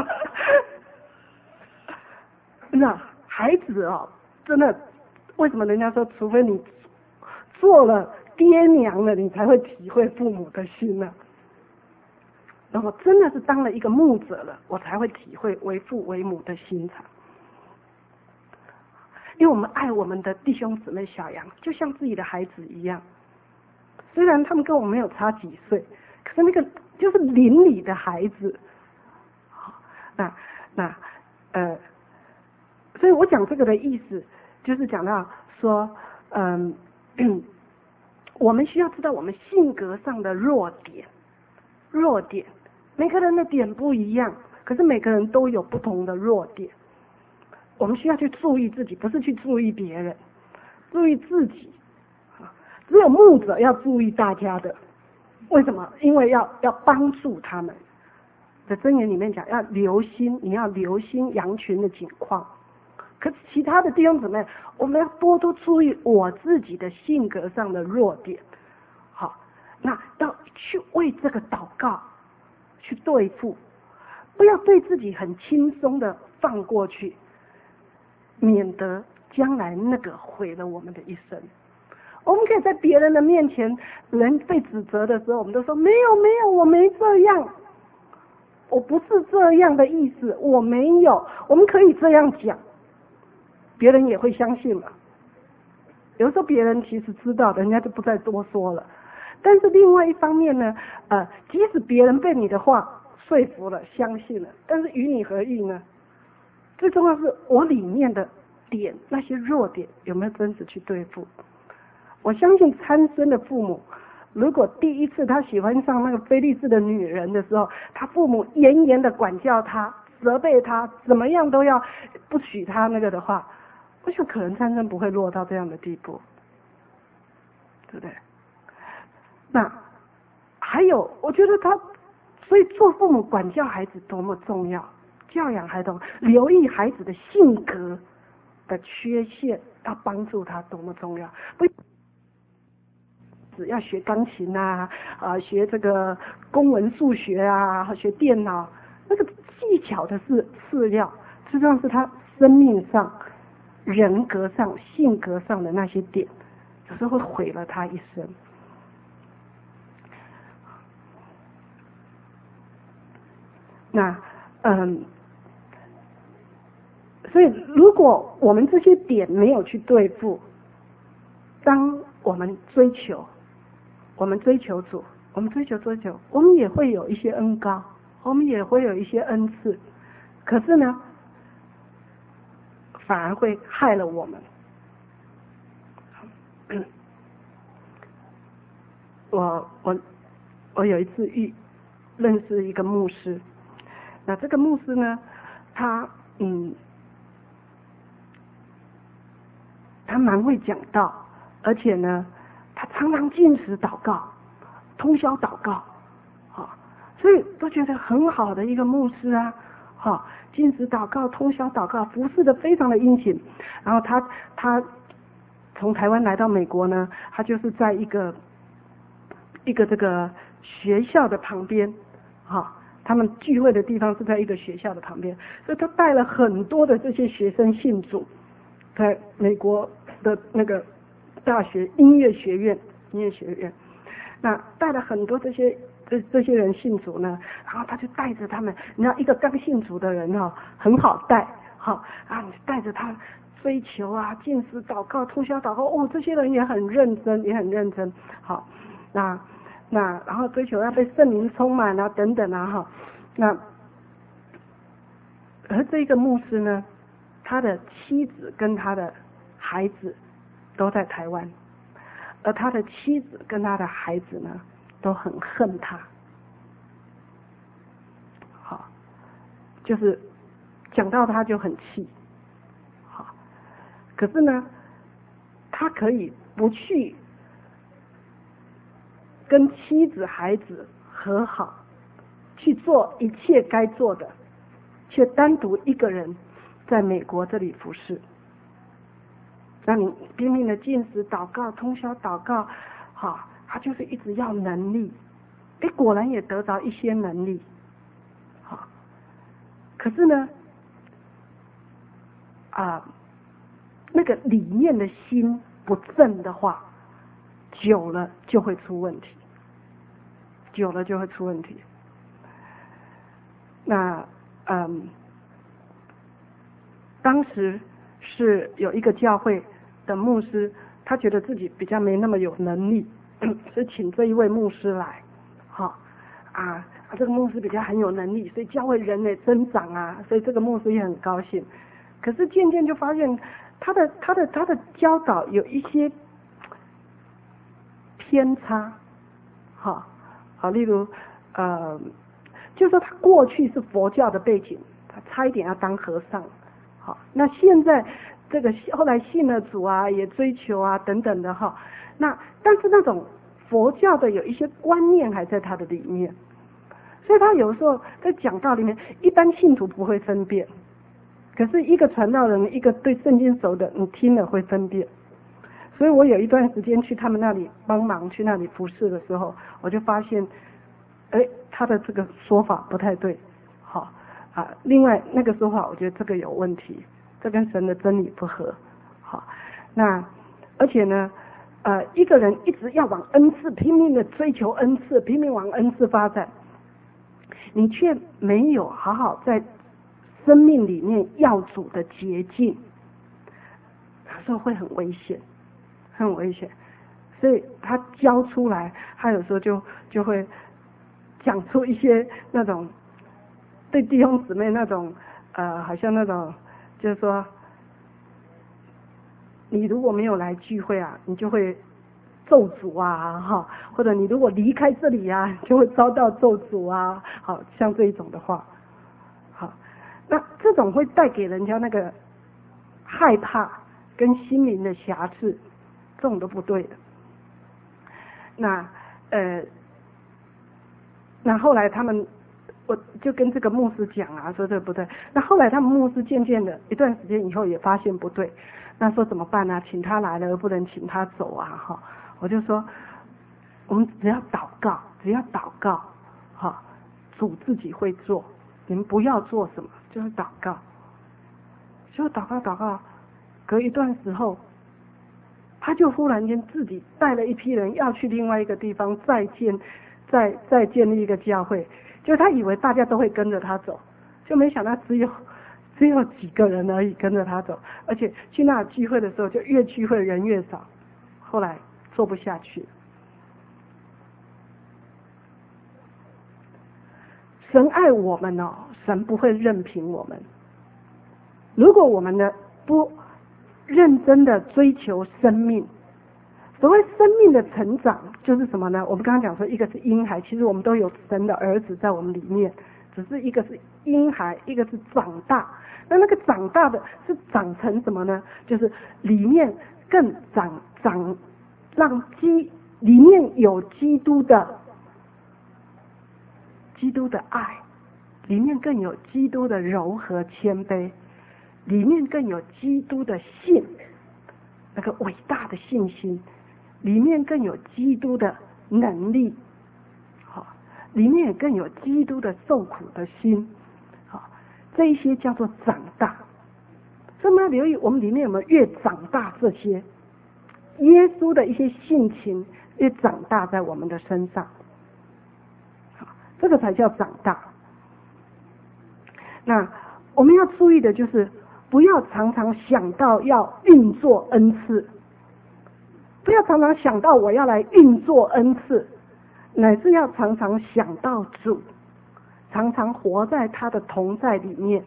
那孩子真的，为什么人家说，除非你做了爹娘了，你才会体会父母的心呢？然后真的是当了一个牧者了，我才会体会为父为母的心肠。 因为我们爱我们的弟兄姊妹小羊，就像自己的孩子一样。虽然他们跟我们没有差几岁，可是那个就是邻里的孩子。好，所以我讲这个的意思，就是讲到说，我们需要知道我们性格上的弱点，每个人的点不一样，可是每个人都有不同的弱点。我们需要去注意自己，不是去注意别人，注意自己。只有牧者要注意大家的，为什么？因为要帮助他们。在箴言里面讲，要留心，你要留心羊群的景况。可是其他的弟兄姊妹，我们要多多注意我自己的性格上的弱点。好，那要去为这个祷告，去对付，不要对自己很轻松的放过去，免得将来那个毁了我们的一生。我们可以在别人的面前，人被指责的时候，我们都说没有，我没这样，我不是这样的意思，我没有。我们可以这样讲，别人也会相信嘛。有时候别人其实知道，人家就不再多说了。但是另外一方面呢，即使别人被你的话说服了、相信了，但是与你何异呢？最重要是我里面的点，那些弱点有没有真实去对付？我相信参孙的父母，如果第一次他喜欢上那个非利士的女人的时候，他父母严严的管教他、责备他，怎么样都要不许他那个的话，我想可能参孙不会落到这样的地步，对不对？那还有，我觉得所以做父母管教孩子多么重要，教养孩子，留意孩子的性格的缺陷，要帮助他多么重要。不只要学钢琴啊，学这个公文数学啊，学电脑，那个技巧的是次要，实际上是他生命上、人格上、性格上的那些点，有时候会毁了他一生。那所以如果我们这些点没有去对付，当我们追求主，我们追求，我们也会有一些恩膏，我们也会有一些恩赐，可是呢，反而会害了我们。我有一次认识一个牧师，那这个牧师呢，他蛮会讲道，而且呢，他常常禁食祷告，通宵祷告，所以都觉得很好的一个牧师啊，禁食祷告、通宵祷告，服侍的非常的殷勤。然后他从台湾来到美国呢，他就是在一个这个学校的旁边，他们聚会的地方是在一个学校的旁边，所以他带了很多的这些学生信主，在美国的那个大学音乐学院，那带了很多这些人信主呢，然后他就带着他们，你知道一个刚信主的人很好带，你带着他追求啊，禁食祷告、通宵祷告，这些人也很认真，好，那然后追求要被圣灵充满啊，等等啊，那而这个牧师呢，他的妻子跟他的孩子都在台湾，而他的妻子跟他的孩子呢，都很恨他，就是讲到他就很气，可是呢，他可以不去跟妻子孩子和好，去做一切该做的，却单独一个人在美国这里服侍。那你拼命的禁食祷告、通宵祷告，他就是一直要能力，果然也得着一些能力，可是呢，那个里面的心不正的话，久了就会出问题。那当时是有一个教会的牧师，他觉得自己比较没那么有能力，所以请这一位牧师来，这个牧师比较很有能力，所以教会人也增长啊，所以这个牧师也很高兴。可是渐渐就发现他的教导有一些偏差，例如就是说他过去是佛教的背景，他差一点要当和尚，那现在这个后来信了主啊，也追求啊等等的但是那种佛教的有一些观念还在他的里面，所以他有时候在讲道里面，一般信徒不会分辨，可是一个传道人，一个对圣经熟的，你听了会分辨。所以我有一段时间去他们那里帮忙，去那里服侍的时候，我就发现他的这个说法不太对，另外那个说法我觉得这个有问题，这跟神的真理不合，那而且呢一个人一直要往恩赐拼命的追求恩赐，拼命往恩赐发展，你却没有好好在生命里面要主的捷径，有时候会很危险，很危险。所以他教出来，他有时候就会讲出一些那种对弟兄姊妹那种好像那种就是说，你如果没有来聚会啊，你就会咒诅啊，或者你如果离开这里啊，就会遭到咒诅啊，像这一种的话，那这种会带给人家那个害怕跟心灵的瑕疵，这种都不对的。那后来我就跟这个牧师讲啊，说这不对。那后来他们牧师渐渐的一段时间以后也发现不对，那说怎么办呢？请他来了而不能请他走啊，我就说我们只要祷告，主自己会做，你们不要做什么，就是祷告，就祷告，隔一段时候，他就忽然间自己带了一批人要去另外一个地方再建立一个教会，就他以为大家都会跟着他走，就没想到只有几个人而已跟着他走，而且去那聚会的时候就越聚会人越少，后来做不下去。神爱我们哦，神不会任凭我们。如果我们呢不认真的追求生命，所谓生命的成长就是什么呢？我们刚刚讲说，一个是婴孩，其实我们都有神的儿子在我们里面，只是一个是婴孩，一个是长大。那个长大的是长成什么呢？就是里面更让里面有基督的爱，里面更有基督的柔和谦卑，里面更有基督的信，那个伟大的信心，里面更有基督的能力，里面也更有基督的受苦的心，这一些叫做长大。所以我们要留意我们里面有没有越长大，这些耶稣的一些性情越长大在我们的身上，这个才叫长大。那我们要注意的就是不要常常想到要运作恩赐，不要常常想到我要来运作恩赐，乃是要常常想到主，常常活在他的同在里面，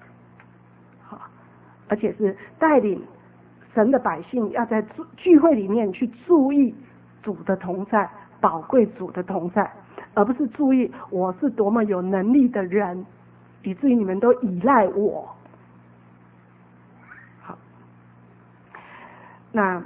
而且是带领神的百姓要在聚会里面去注意主的同在，宝贵主的同在，而不是注意我是多么有能力的人，以至于你们都依赖我。好，那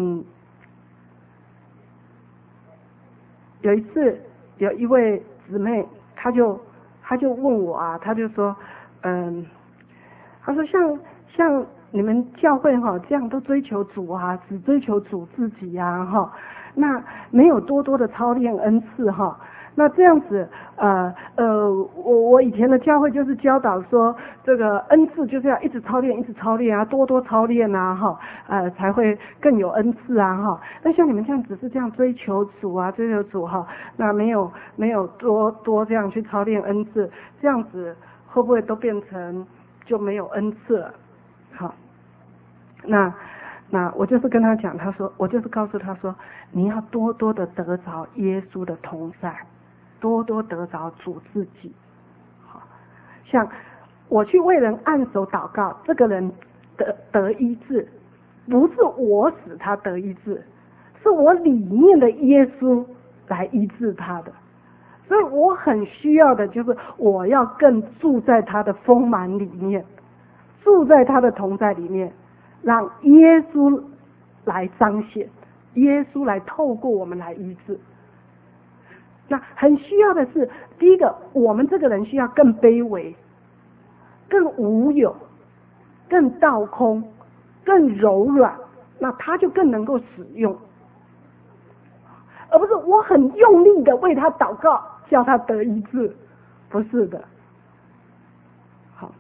有一次有一位姊妹，她就问我啊，她就说她说像你们教会这样都追求主啊，只追求主自己啊那没有多多的操练恩赐那这样子我以前的教会就是教导说，这个恩赐就是要一直操练啊，多多操练啊才会更有恩赐啊那像你们这样只是这样追求主啊，那没有多这样去操练恩赐，这样子会不会都变成就没有恩赐了？ 那我就是跟他讲，他说我就是告诉他说，你要多多的得着耶稣的同在，多多得着主自己。好，像我去为人按手祷告，这个人得医治，不是我使他得医治，是我里面的耶稣来医治他的。所以我很需要的就是我要更住在他的丰满里面，住在他的同在里面，让耶稣来彰显，耶稣来透过我们来医治。那很需要的是，第一个，我们这个人需要更卑微，更无有，更倒空，更柔软，那他就更能够使用，而不是我很用力的为他祷告叫他得医治，不是的。好，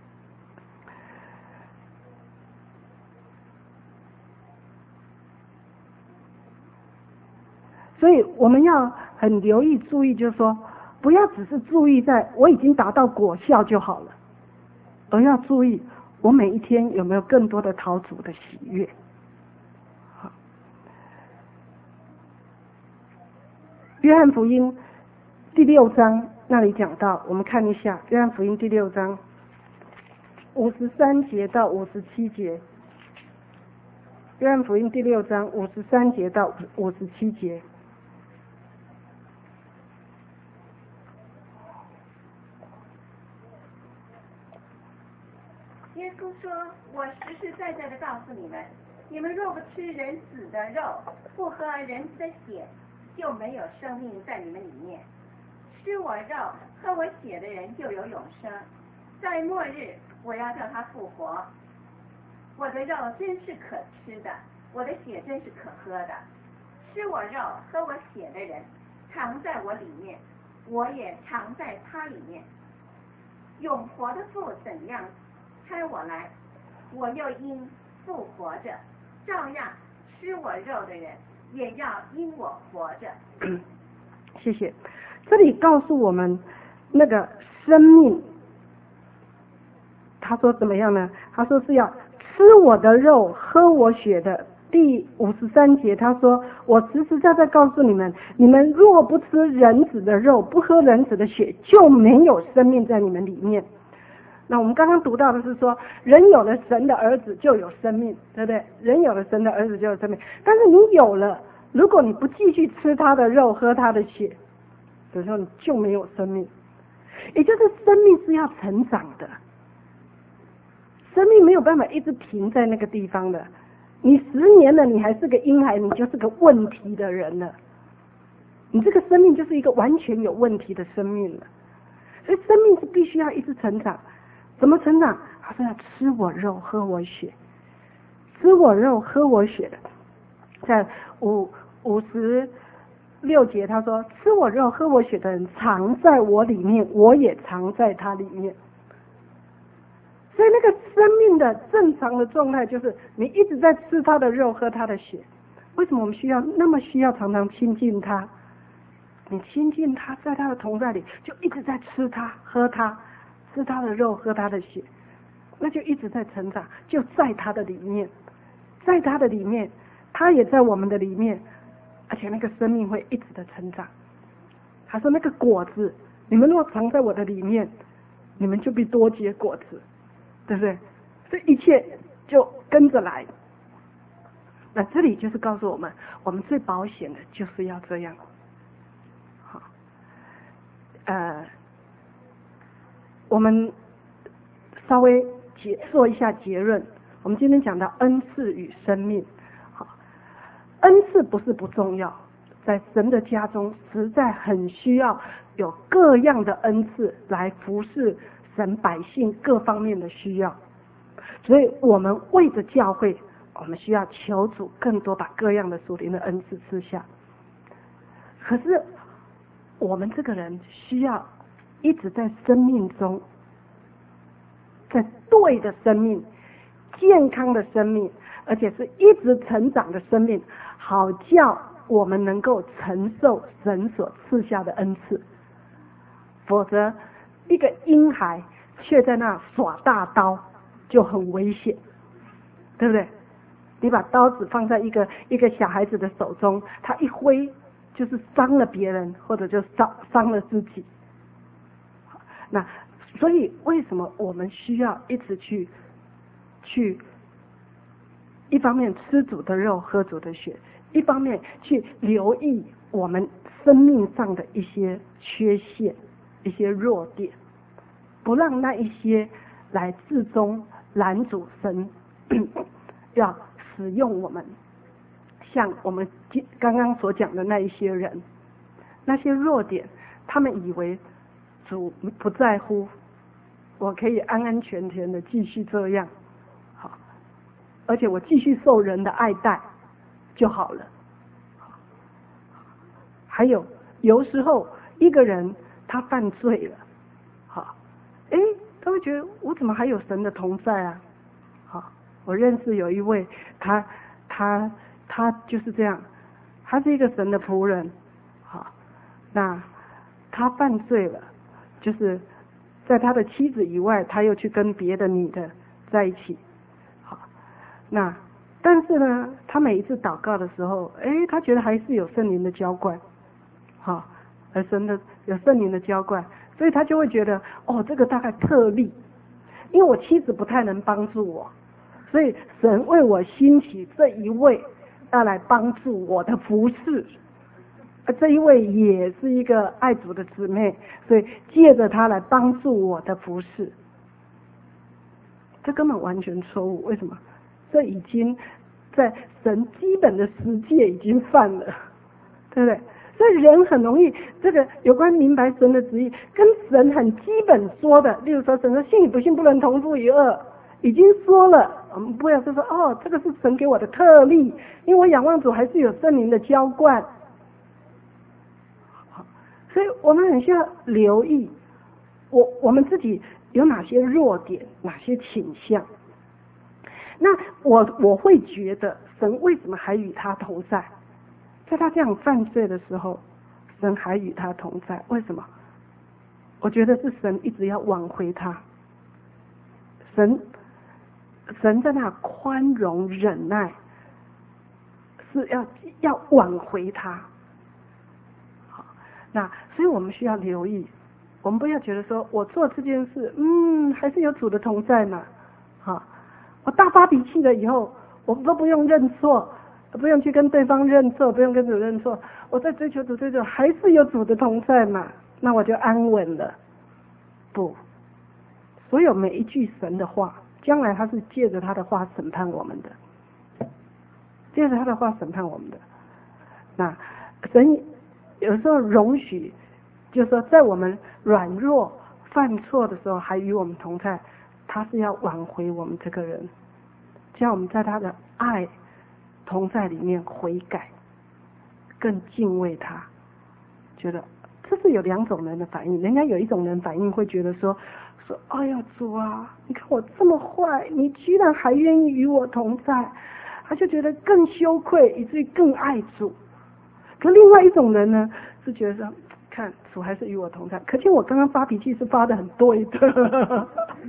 所以我们要很留意注意，就是说不要只是注意在我已经达到果效就好了，而要注意我每一天有没有更多的讨主的喜悦。好，约翰福音第6章那里讲到，我们看一下约翰福音第6章53节到57节。约翰福音第6章53节到57节。 耶稣说：“我实实在在的告诉你们，你们若不吃人死的肉，不喝人子的血，就没有生命在你们里面。吃我肉、喝我血的人就有永生，在末日我要叫他复活。我的肉真是可吃的，我的血真是可喝的。吃我肉、喝我血的人，常在我里面，我也常在他里面。永活的父怎样差我来，我又因复活着，照样吃我肉的人也要因我活着。” 谢谢。这里告诉我们那个生命，他说怎么样呢？他说是要吃我的肉喝我血的。第53节他说，我实实在在告诉你们，你们若不吃人子的肉，不喝人子的血，就没有生命在你们里面。那我们刚刚读到的是说，人有了神的儿子就有生命，对不对？人有了神的儿子就有生命。但是你有了，如果你不继续吃他的肉喝他的血，比如说你就没有生命。也就是生命是要成长的，生命没有办法一直停在那个地方的。你10年了，你还是个婴孩，你就是个问题的人了。你这个生命就是一个完全有问题的生命了。所以生命是必须要一直成长。怎么成长？他说要吃我肉喝我血，吃我肉喝我血的。在56节他说，吃我肉喝我血的人藏在我里面，我也藏在他里面。所以那个生命的正常的状态就是你一直在吃他的肉喝他的血。为什么我们那么需要常常亲近他？你亲近他，在他的同在里就一直在吃他喝他，吃他的肉喝他的血，那就一直在成长，就在他的里面，在他的里面，他也在我们的里面，而且那个生命会一直的成长。他说那个果子，你们若藏在我的里面，你们就必多结果子，对不对？这一切就跟着来。那这里就是告诉我们，我们最保险的就是要这样。好，我们稍微做一下结论。我们今天讲到恩赐与生命。好，恩赐不是不重要，在神的家中实在很需要有各样的恩赐来服侍神百姓各方面的需要。所以我们为着教会，我们需要求主更多把各样的属灵的恩赐赐下。可是我们这个人需要一直在生命中，在对的生命、健康的生命，而且是一直成长的生命，好叫我们能够承受神所赐下的恩赐。否则一个婴孩却在那耍大刀就很危险。 对不对？你把刀子放在一个小孩子的手中，他一挥就是伤了别人，或者就伤了自己。那所以为什么我们需要一直去一方面吃主的肉喝主的血，一方面去留意我们生命上的一些缺陷一些弱点，不让那一些来至终拦阻神要使用我们，像我们刚刚所讲的那一些人，那些弱点，他们以为主不在乎，我可以安安全全的继续这样，好，而且我继续受人的爱戴就好了。还有时候一个人他犯罪了，好，他会觉得我怎么还有神的同在啊？好，我认识有一位，他就是这样，他是一个神的仆人，好，那他犯罪了，就是在他的妻子以外，他又去跟别的女的在一起，好，那但是呢，他每一次祷告的时候，他觉得还是有圣灵的浇灌，好，有圣灵的浇灌，所以他就会觉得，这个大概特例，因为我妻子不太能帮助我，所以神为我兴起这一位要来帮助我的服事，这一位也是一个爱主的姊妹，所以借着他来帮助我的服事，这根本完全错误。为什么？这已经在神基本的十诫已经犯了，对不对？所以人很容易这个有关明白神的旨意，跟神很基本说的，例如说神说信与不信不能同负一軛，已经说了，我们不要说这个是神给我的特例，因为我仰望主还是有圣灵的浇灌。所以我们很需要留意我们自己有哪些弱点，哪些倾向。那我会觉得神为什么还与他同在？在他这样犯罪的时候，神还与他同在，为什么？我觉得是神一直要挽回他，神在那宽容忍耐，是要挽回他。好，那所以我们需要留意，我们不要觉得说我做这件事，还是有主的同在嘛。好，我大发脾气了以后，我都不用认错，不用去跟对方认错，不用跟主认错，我在追求主还是有主的同在嘛，那我就安稳了。不，所有每一句神的话，将来他是借着他的话审判我们的，借着他的话审判我们的。那神有时候容许，就是说在我们软弱犯错的时候还与我们同在，他是要挽回我们这个人，叫我们在他的爱同在里面悔改，更敬畏他。觉得这是有两种人的反应，人家有一种人反应会觉得说哎呀主啊，你看我这么坏，你居然还愿意与我同在，他就觉得更羞愧，以至于更爱主。可另外一种人呢，是觉得说看主还是与我同在，可见我刚刚发脾气是发得很对的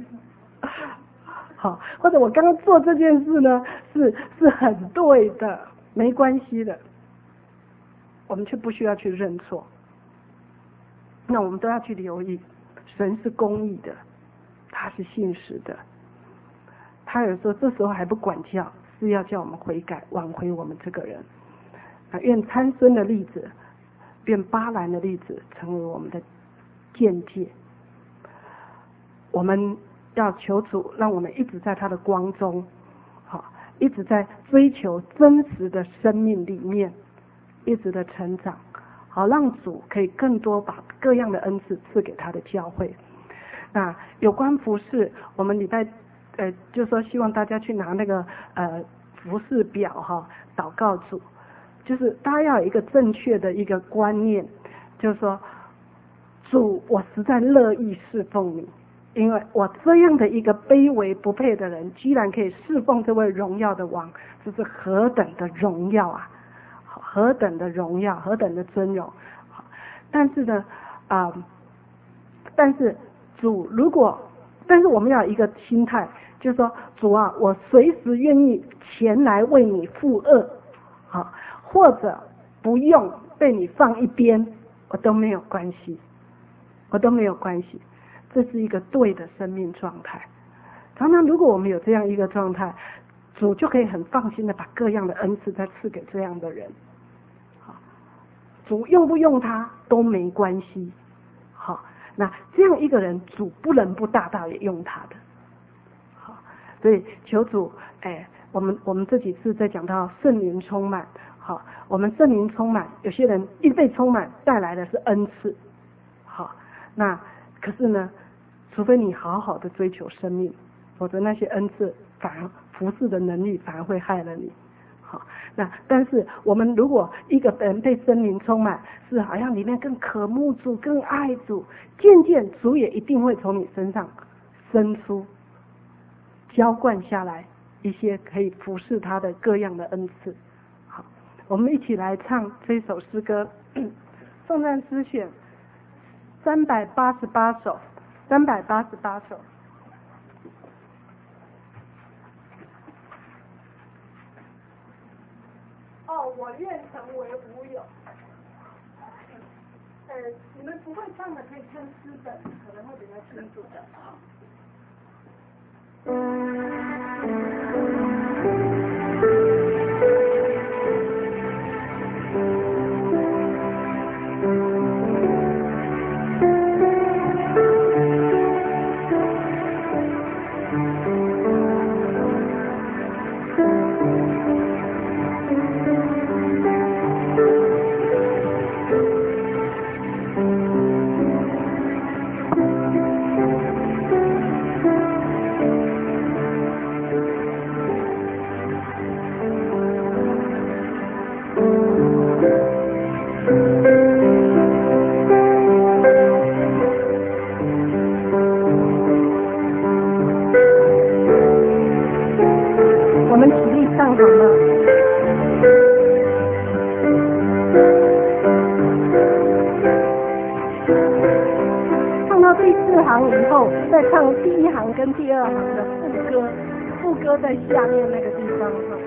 好，或者我刚刚做这件事呢是很对的，没关系的，我们却不需要去认错。那我们都要去留意，神是公义的，他是信实的，他有时候这时候还不管教，是要叫我们悔改，挽回我们这个人。愿参孙的例子，愿巴兰的例子成为我们的见解。我们要求主让我们一直在他的光中，好，一直在追求真实的生命里面一直的成长，好让主可以更多把各样的恩赐赐给他的教会。那有关服事，我们礼拜就说希望大家去拿那个服事表哈，祷告主，就是大家要有一个正确的一个观念，就是说主，我实在乐意侍奉你，因为我这样的一个卑微不配的人，居然可以侍奉这位荣耀的王，这是何等的荣耀啊！何等的荣耀，何等的尊荣。但是呢，但是主但是我们要有一个心态，就是说主啊，我随时愿意前来为你负恶，好，或者不用被你放一边，我都没有关系，我都没有关系。这是一个对的生命状态。常常如果我们有这样一个状态，主就可以很放心的把各样的恩赐再赐给这样的人。好，主用不用他都没关系。好，那这样一个人，主不能不大大也用他的。好，所以求主，我们这几次在讲到圣灵充满，好，我们圣灵充满，有些人一被充满带来的是恩赐。好，那可是呢，除非你好好的追求生命，否则那些恩赐反而服侍的能力反而会害了你。好，那但是我们如果一个人被圣灵充满，是好像里面更渴慕主，更爱主，渐渐主也一定会从你身上生出浇灌下来一些可以服侍他的各样的恩赐。好，我们一起来唱这首诗歌，颂赞诗选388首，388首。我愿成为无有。你们不会唱的可以看诗本，可能会比较清楚的啊。再唱第一行跟第二行的副歌，副歌在下面那个地方哈。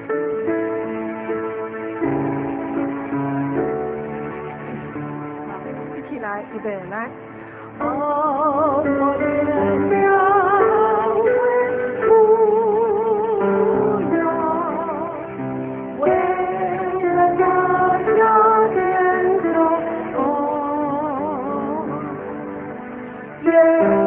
好，一起来，预备，来。哦，我愿将为为了大家坚守，哦，愿。